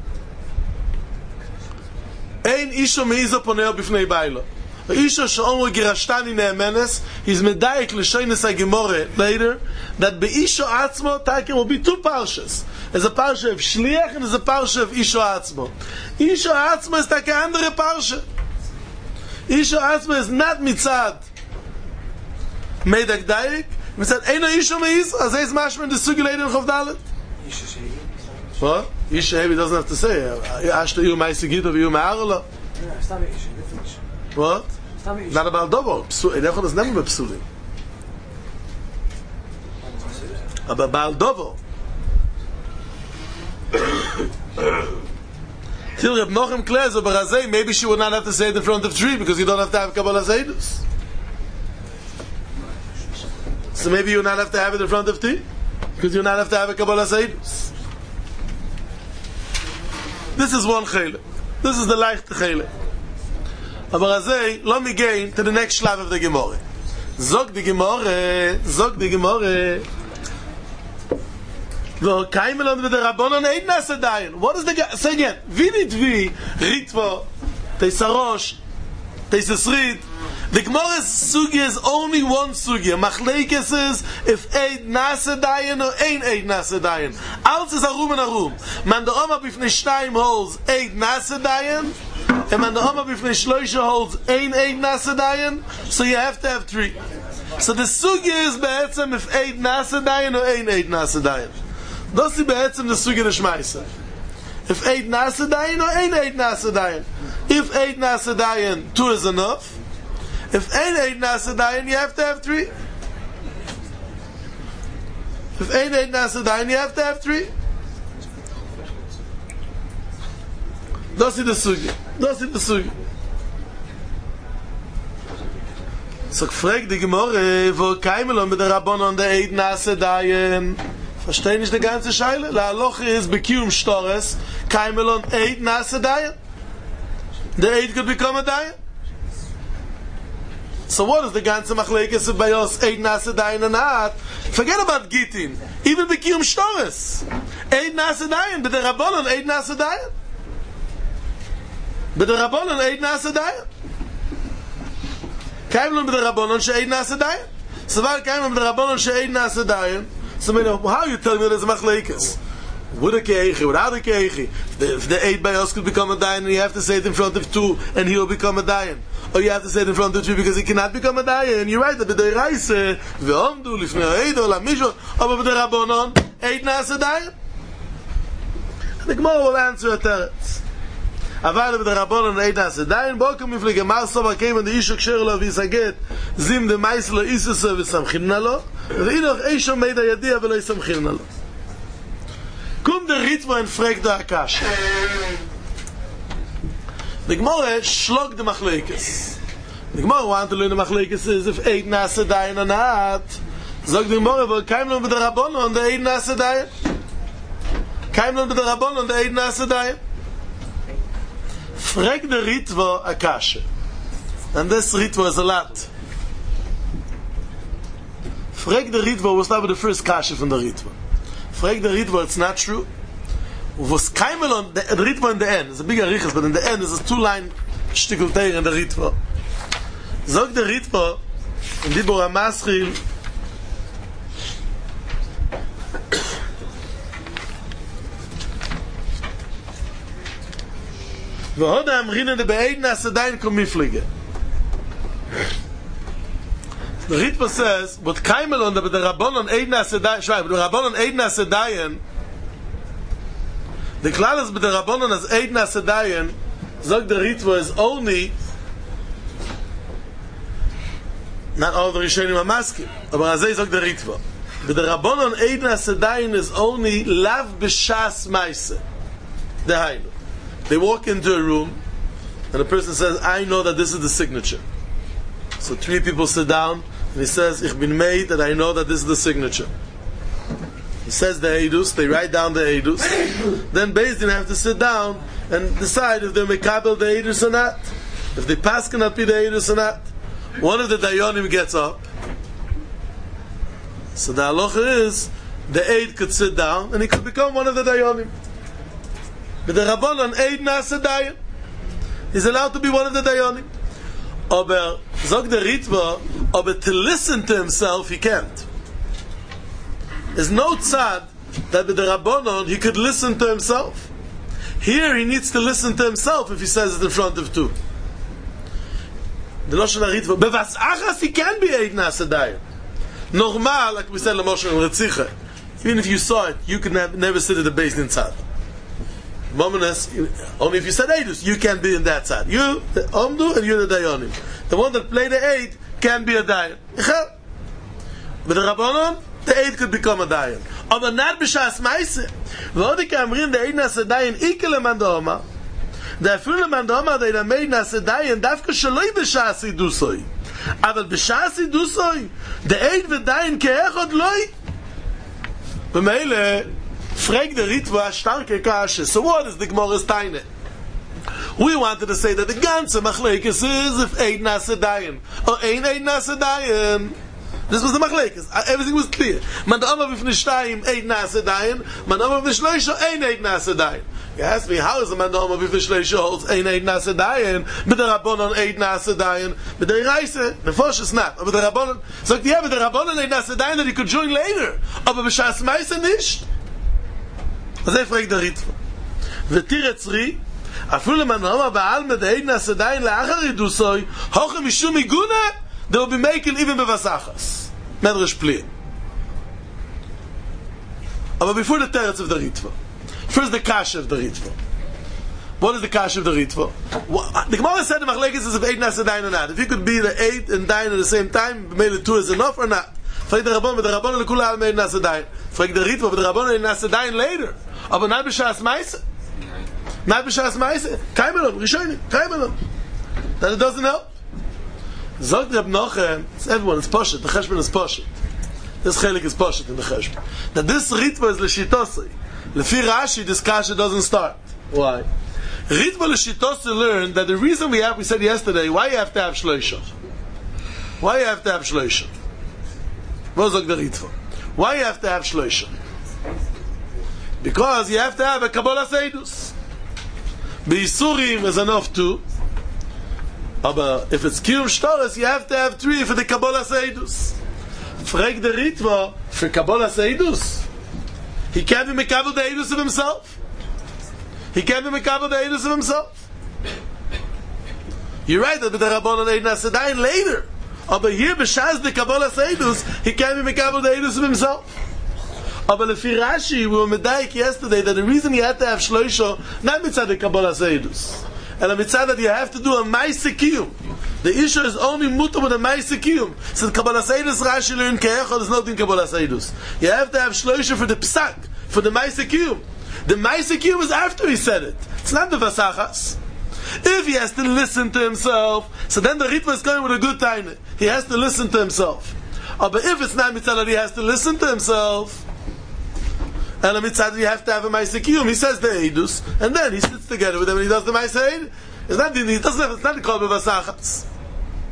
ein Isha Meiza Poneo Bifnei Bailo. Isha she'omru girashtani ne'emenes, he's medayek l'shoines ha'gemore later, that be'isha atzmo, taken will be two parshas. There's a parsha of Shliach and there's a parsha of Isha atzmo. Isha atzmo is taken andere parsha. Isha atzmo is not mitzad Meidak Dayek. Mitzad Eino Isha Meiz, as is mashman the sugi later in Chof Dalet. What? Isha Hevi doesn't have to say. Ashta Iu Ma'isi Gita v'Iu Ma'arala. What? Not about double. Elechon is never bepsulim. About Baal Dovo. Till Reb Nochem Klez or Barazei, maybe she would not have to say it in front of tree because you don't have to have Kabbalah Seidus. So maybe you not have to have it in front of tree because you not have to have a Kabbalah Seidus. This is one chele. This is the leichte chele. Aber azay, let me gain to the next shlav of the Gemara. Zog the Gemara. Wo kaimelon with the Rabbanon eid nasadayin. What is the say again? Vidit vi Ritva Teis HaRosh Teis HaSrit. The Gemara's sugya is only one sugya. Machlekes is if eid nasadayin or ein eid nasadayin. Alles is arum and arum. Man the Oma bifnei shtayim holds eid nasadayin. And when the Oma b'fnei Shloisha holds ein nasadayin, so you have to have three. So the sugya is be'etzem if ein nasadayin or ein nasadayin. Das is be'etzem the sugya d'shmaisa. If ein nasadayin or ein nasadayin. If ein nasadayin, two is enough. If ein nasadayin, you have to have three. If ein nasadayin, you have to have three. Das ist the sugya. So frag die Gemorre, wo keimelon mit der Rabbanon der Eid nasadayin. Verstehen nicht die ganze Scheile? La Aloche ist bekium Stores, keimelon Eid nasadayin. The Eid could become a dayan. So what is the ganze machlekes of Bayos Eid nasadayin and not? Forget about Gittin. Even bekium Stores. Eid nasadayin, but the Rabbanon Eid nasadayin. B'derabbanon eid nasadayin. Kaimlon b'derabbanon she'eid nasadayin. So while kaimlon b'derabbanon she'eid nasadayin, so how you tell me there's a machlekes? With a keichi, without a keichi. If the eid bayos could become a dayan, and you have to say it in front of two, and he will become a dayan. Or you have to say it in front of three because he cannot become a dayan. And you're right that b'deiraise ve'omdu lifnei eid or lamishon, or b'derabbanon eid nasadayin. The Gemara will answer a teretz. אבל mit der Rabbanon eid nasadayin bokem miflige maso vakem the isha ksher lo visaget zim de maislo isus vesamkhina lo veinoch eisho meida yadia velo isamkhina lo kum der Ritva en fragt der Akash the Gemara shlog de machlekes the Gemara want to learn the machlekes is if eid nasadayin or not zog the Gemara wo kein lo mit der Rabbanon der eid nasadayin kein lo mit der Rabbanon der eid nasadayin. Frag the Ritva a kasha. And this Ritva is a lot. Frag the Ritva, we'll start with the first kasha from the Ritva. Frag the Ritva, it's not true. Was Kaimelon, the Ritva in the end, it's a big arichas, but in the end, there's a 2-line shtikulteir in the Ritva. Zog the Ritva, in Dibur HaMaschil, V'hoda amrina de be'eid na'asadayin kom miflige. The Ritva says, but Kaimelon, the Rabbanon eid na'asadayin, but the Rabbanon eid na'asadayin, the Klalas but the Rabbanon as eid na'asadayin, Zog the Ritva is only, not all the Rishonim are masking, but Azay Zog the Ritva. But the Rabbanon eid na'asadayin is only lav b'shas ma'aseh. Dehainu. They walk into a room, and the person says, I know that this is the signature. So 3 people sit down, and he says, Ich bin made, that I know that this is the signature. He says the Eidus, they write down the Eidus. Then Beis Din have to sit down and decide if they mekabel the Eidus or not. If they pass cannot be the Eidus or not. One of the Dayanim gets up. So the halacha is, the Eid could sit down, and he could become one of the Dayanim. But the Rabbanon Eid Na'asadayin, he's allowed to be one of the Dayanim. Aber, zog the Ritva, aber to listen to himself, he can't. There's no tzad that with the Rabbanon he could listen to himself. Here he needs to listen to himself if he says it in front of 2. The Lashon HaRitva, bevas achas he can be Eid Na'asadayin. Normal, like we said, L'Moshe and Retzicha, even if you saw it, you could never sit at the Beis Din tzad. Mominus, only if you said Eidus, you can be in that side. You, the Omdu, and you're the Dayanim. The one that played the Eid can be a Dayan. But the Rabbanon, the Eid could become a Dayan. Aber not b'shas ma'aseh. V'odike amrin the Eid na'aseh Dayan ikel leman da'oma. The afil leman da'oma the Eid made na'aseh Dayan dafka shaloi b'shas idusoi. Aber b'shas idusoi the Eid v'Dayan ke'echod loi. B'meile Frag the Ritva starke kashe. So what is the Gemara's taine? We wanted to say that the ganze machlekes is if Eid Na'asadayin or Ein Eid Na'asadayin. This was the machlekes. Everything was clear. Man da'amar b'fnei shtayim Eid Na'asadayin. Man da'amar b'fnei shloisha Ein Eid Na'asadayin. You ask me, how is the man da'amar b'fnei shloisha holds Ein Eid Na'asadayin, but the Rabbanon Eid Na'asadayin, but the Reise, the Fosh is not. But the Rabbanon, so yeah, but the Rabbanon Eid Na'asadayin that he could join later. Aber b'shas ma'aseh nicht. אז זה פרק דריטפה ותיר אצרי אפילו למנהמה בעלמה דהיד נעשדיין לאחר ידוסוי הוכם משום עיגונה דו במקל איבן בבסחס מדרש פליא but before the terets of the Ritva, first the kasha of the Ritva. What is the kasha of the Ritva? The Gemara said the machlekes is if 8 na'asadayin or not. If you could be the 8 and dayan at the same time, maybe the 2 is enough or not. Frag the Rabbanon, but the Rabbanon lekula al 8 na'asadayin. Frag the Ritva, but the Rabbanon 8 na'asadayin later. Aber not b'shas ma'aseh. Not b'shas ma'aseh. Kaimelon, Rishonim, Kaimelon. That it doesn't help. Zog Reb Nochem, it's everyone, it's Poshet, the Cheshbon is Poshet. This Chelik is Poshet in the Cheshbon. That this Ritva is L'shitosei. Lefi Rashi, this Kasha doesn't start. Why? Ritva L'shitosei learned that the reason we said yesterday, why you have to have Shloisha? Why you have to have Shloisha? What Zog the Ritva? Why you have to have Shloisha? Because you have to have a Kabbalah Seidus. B'Yisurim is enough too. But if it's Kiyum Shtoros, you have to have 3 for the Kabbalah Seidus. Frag the Ritva for Kabbalah Seidus. He can't be Mekabel the Eidus of himself. He can't be Mekabel the Eidus of himself. You're right that the Rabbanon Eid Na'asadayin later. But here, b'shas the Kabbalah Seidus, he can't be Mekabel the Eidus of himself. But lefi Rashi, we were medayik yesterday that the reason you had to have shloisha, not mitzad the Kabbalah Seidus, and a mitzad that you have to do a ma'aseh kiyum. The issue is only mutar with a ma'aseh kiyum. So the Kabbalah Seidus Rashi learned ke'echad is not in Kabbalah Seidus. You have to have shloisha for the psak, for the ma'aseh kiyum. The ma'aseh kiyum is after he said it. It's not the vasachas. If he has to listen to himself, so then the Ritva is going with a good time. He has to listen to himself. But if it's not mitzad that he has to listen to himself, and a mitzad you have to have a ma'aseh kiyum, he says the Eidus, and then he sits together with them and he does the ma'aseh. It's not the Kol B'Vasachas.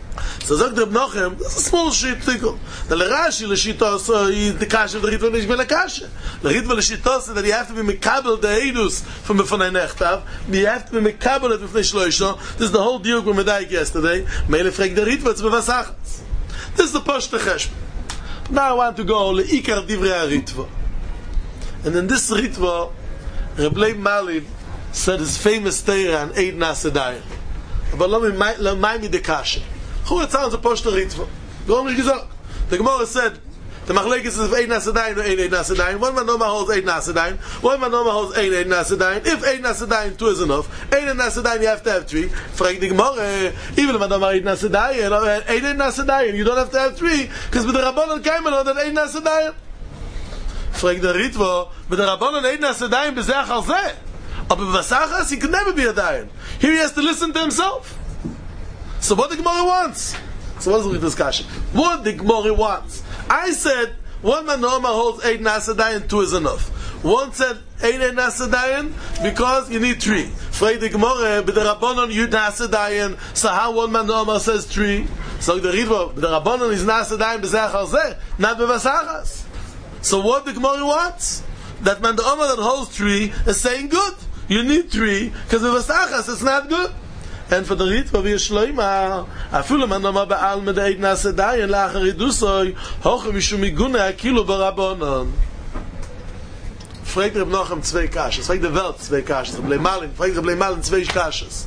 So sagt Reb Nochem, das ist a small shit tickle. The Rashi l'shita so the kasha the ritva nicht mehr kasha. The ritva l'shita so that you have to be mekabel the edus from ein nechtav. You have to be mekabel it with shloisha. This is the whole deal we made yesterday. Meile fragt the ritva it's bevasach. This is the pashta cheshbon. Now I want to go leikar divrei ritva. And in this ritva, Reb Leib Malin said his famous Torah on Eid Nasedayim. But let me the kasha. Who it sounds a poshta ritva? Go on, the Gemara said the machlekes is of Eid Nasedayim or Eid Nasedayim. One man no holds Eid Nasedayim. One man no holds Eid Nasedayim. If Eid Nasedayim 2 is enough, Eid Nasedayim you have to have 3. Frag the Gemara, even if man no Eid Nasedayim or Eid Nasedayim, you don't have to have 3 because with the Rabbanon Kaimel that Eid Nasedayim. Frag the ritva, with the Rabbanon Eid Nasedayim bezeh achar zeh. Aber b'vasachas, he could never be a dayan. Here he has to listen to himself. So what the Gemara wants? So what is the discussion? What the Gemara wants? I said, one man normal holds 8 Nasadayan, 2 is enough. One said 8 Nasadayan because you need 3. Frag the Gemara, but the Rabbanon you Nasadayan, so how one man normal says 3? So the Ritva, the Rabbanon is Nasadayan b'zeh achar zeh, not b'vasachas. So what the Gemara wants? That man the Omar that holds 3 is saying good. You need 3 because with Vasachas it's not good. And for the Ritva we shloima, afilu man Omar ba'al medeit nasadayin la'achar idusoi hoche mishum igune akilu barabonon. Fragt Reb Nochem 2 kashes. Fragt the Welt 2 kashes. Fragt Reb Malin 2 kashes.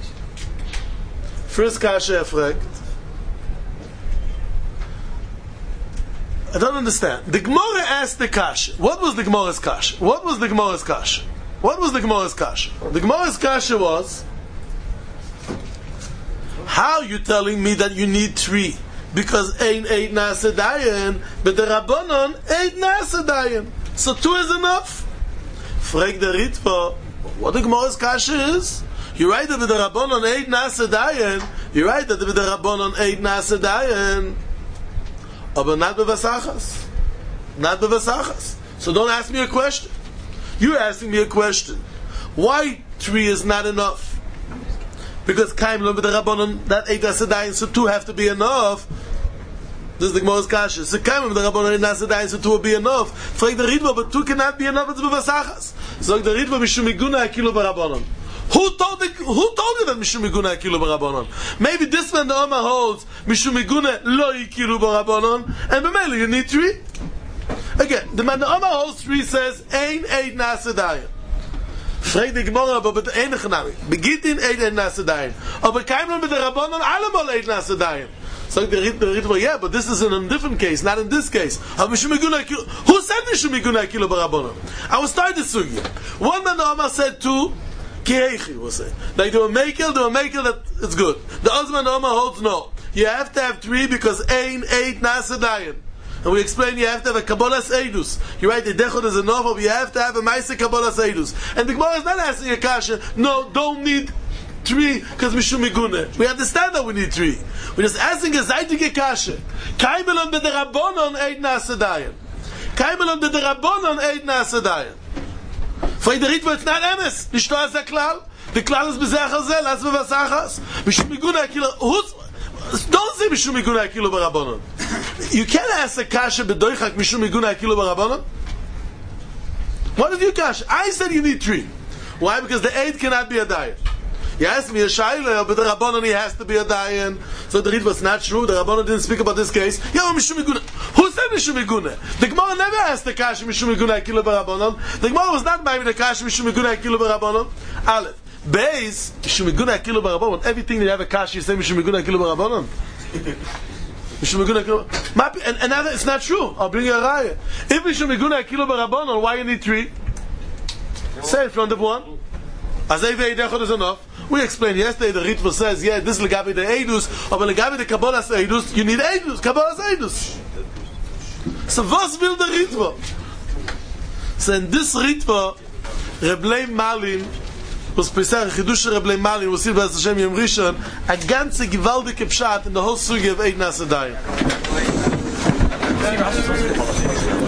First kasha fragt. I don't understand. The Gemara asked the kasha. What was the Gemara's kasha? What was the Gemara's kasha? What was the Gemara's kasha? The Gemara's kasha was, how are you telling me that you need 3? Because ain't 8 Nasadayan, but the Rabbanon 8 Nasadayan. So 2 is enough. Frag the Ritva, what the Gemara's kasha is? You're right that with the Rabbanon 8 Nasadayan, you're right that with the Rabbanon 8 Nasadayan, but not bevasachas. Not bevasachas. So don't ask me a question. You're asking me a question. Why 3 is not enough? Because Kaim lo with the Rabbanon, that 8 Nasadayin, so 2 have to be enough. This is the Gemara's kasha. So Kaim with the Rabbanon 8 Nasadayin, so 2 will be enough. Frag the Ritva, but 2 cannot be enough, it's bevasachas. So the Ritva, mishum iguna akilu barabonon. Who told you that mishum iguna akilu barabonon? Maybe this one the Omar holds mishum iguna lo ikilu barabonon, and b'meila you need 3. Again, the man the Omar holds 3 says ein 8 Nasadayin. Frag the Gemara, but the enige nami begitin 8 Nasadayin. Aber keinem mit der Rabbanon allemal 8 Nasadayin. So the Ritva, yeah, but this is in a different case, not in this case. Who said mishum iguna akilu barabonon? I will start this sugya. One man the Omar said 2. Kihechi will say. Like do a makel that it's good. The Osman Omar holds no. You have to have 3 because ain 8 Nasadayin. And we explain you have to have a Kabbalas Eidus. You're right, the Dechot is enough, but you have to have a Maisa Kabbalas Eidus. And the Gemara is not asking a kasha, no, don't need 3 because Mishum Igune. We understand that we need 3. We're just asking a Zaitige kasha. Kaimelon be the Rabbonon 8 Nasadayin. Kaimelon be the Rabbonon 8 Nasadayin. For the Ritva, it's not emes. Nicht nur als Klal. The Klal is bezeh achar zeh, las bevasachas. Mishum iguna akilu. Don't say mishum iguna akilu barabonon. You can't ask a kasha bedoichak mishum iguna akilu barabonon. What is your kasha? I said you need 3. Why? Because the 8 cannot be a dayan. You asked me a shayla, but the Rabbanon he has to be a dayan. So the Ritva was not true. The Rabbanon didn't speak about this case. Yeah, mishum iguna. Who said mishum iguna? The Gemara never asked the kasha mishum iguna akilu barabonon. The Gemara was not by the kasha mishum iguna akilu barabonon. Aleph. Beis mishum iguna akilu barabonon. Everything that you have a kasha, you say mishum iguna akilu barabonon. Mishum iguna akilu. And now it's not true. I'll bring you a raya. If mishum iguna akilu barabonon, why you need 3? Say in front of 1. Azay ve'idechot is enough. We explained yesterday, the Ritva says, yeah, this is legabi the Eidus, but legabi the Kabbalas Eidus, you need Eidus, Kabbalas Eidus. So was will the Ritva? So in this Ritva, Reb Leib Malin was Pesach, Chidush Reb Leib Malin, was here by Hashem Yom Rishon, a ganze gewaltige Pshat in the whole sugi of 8 Nasadayin.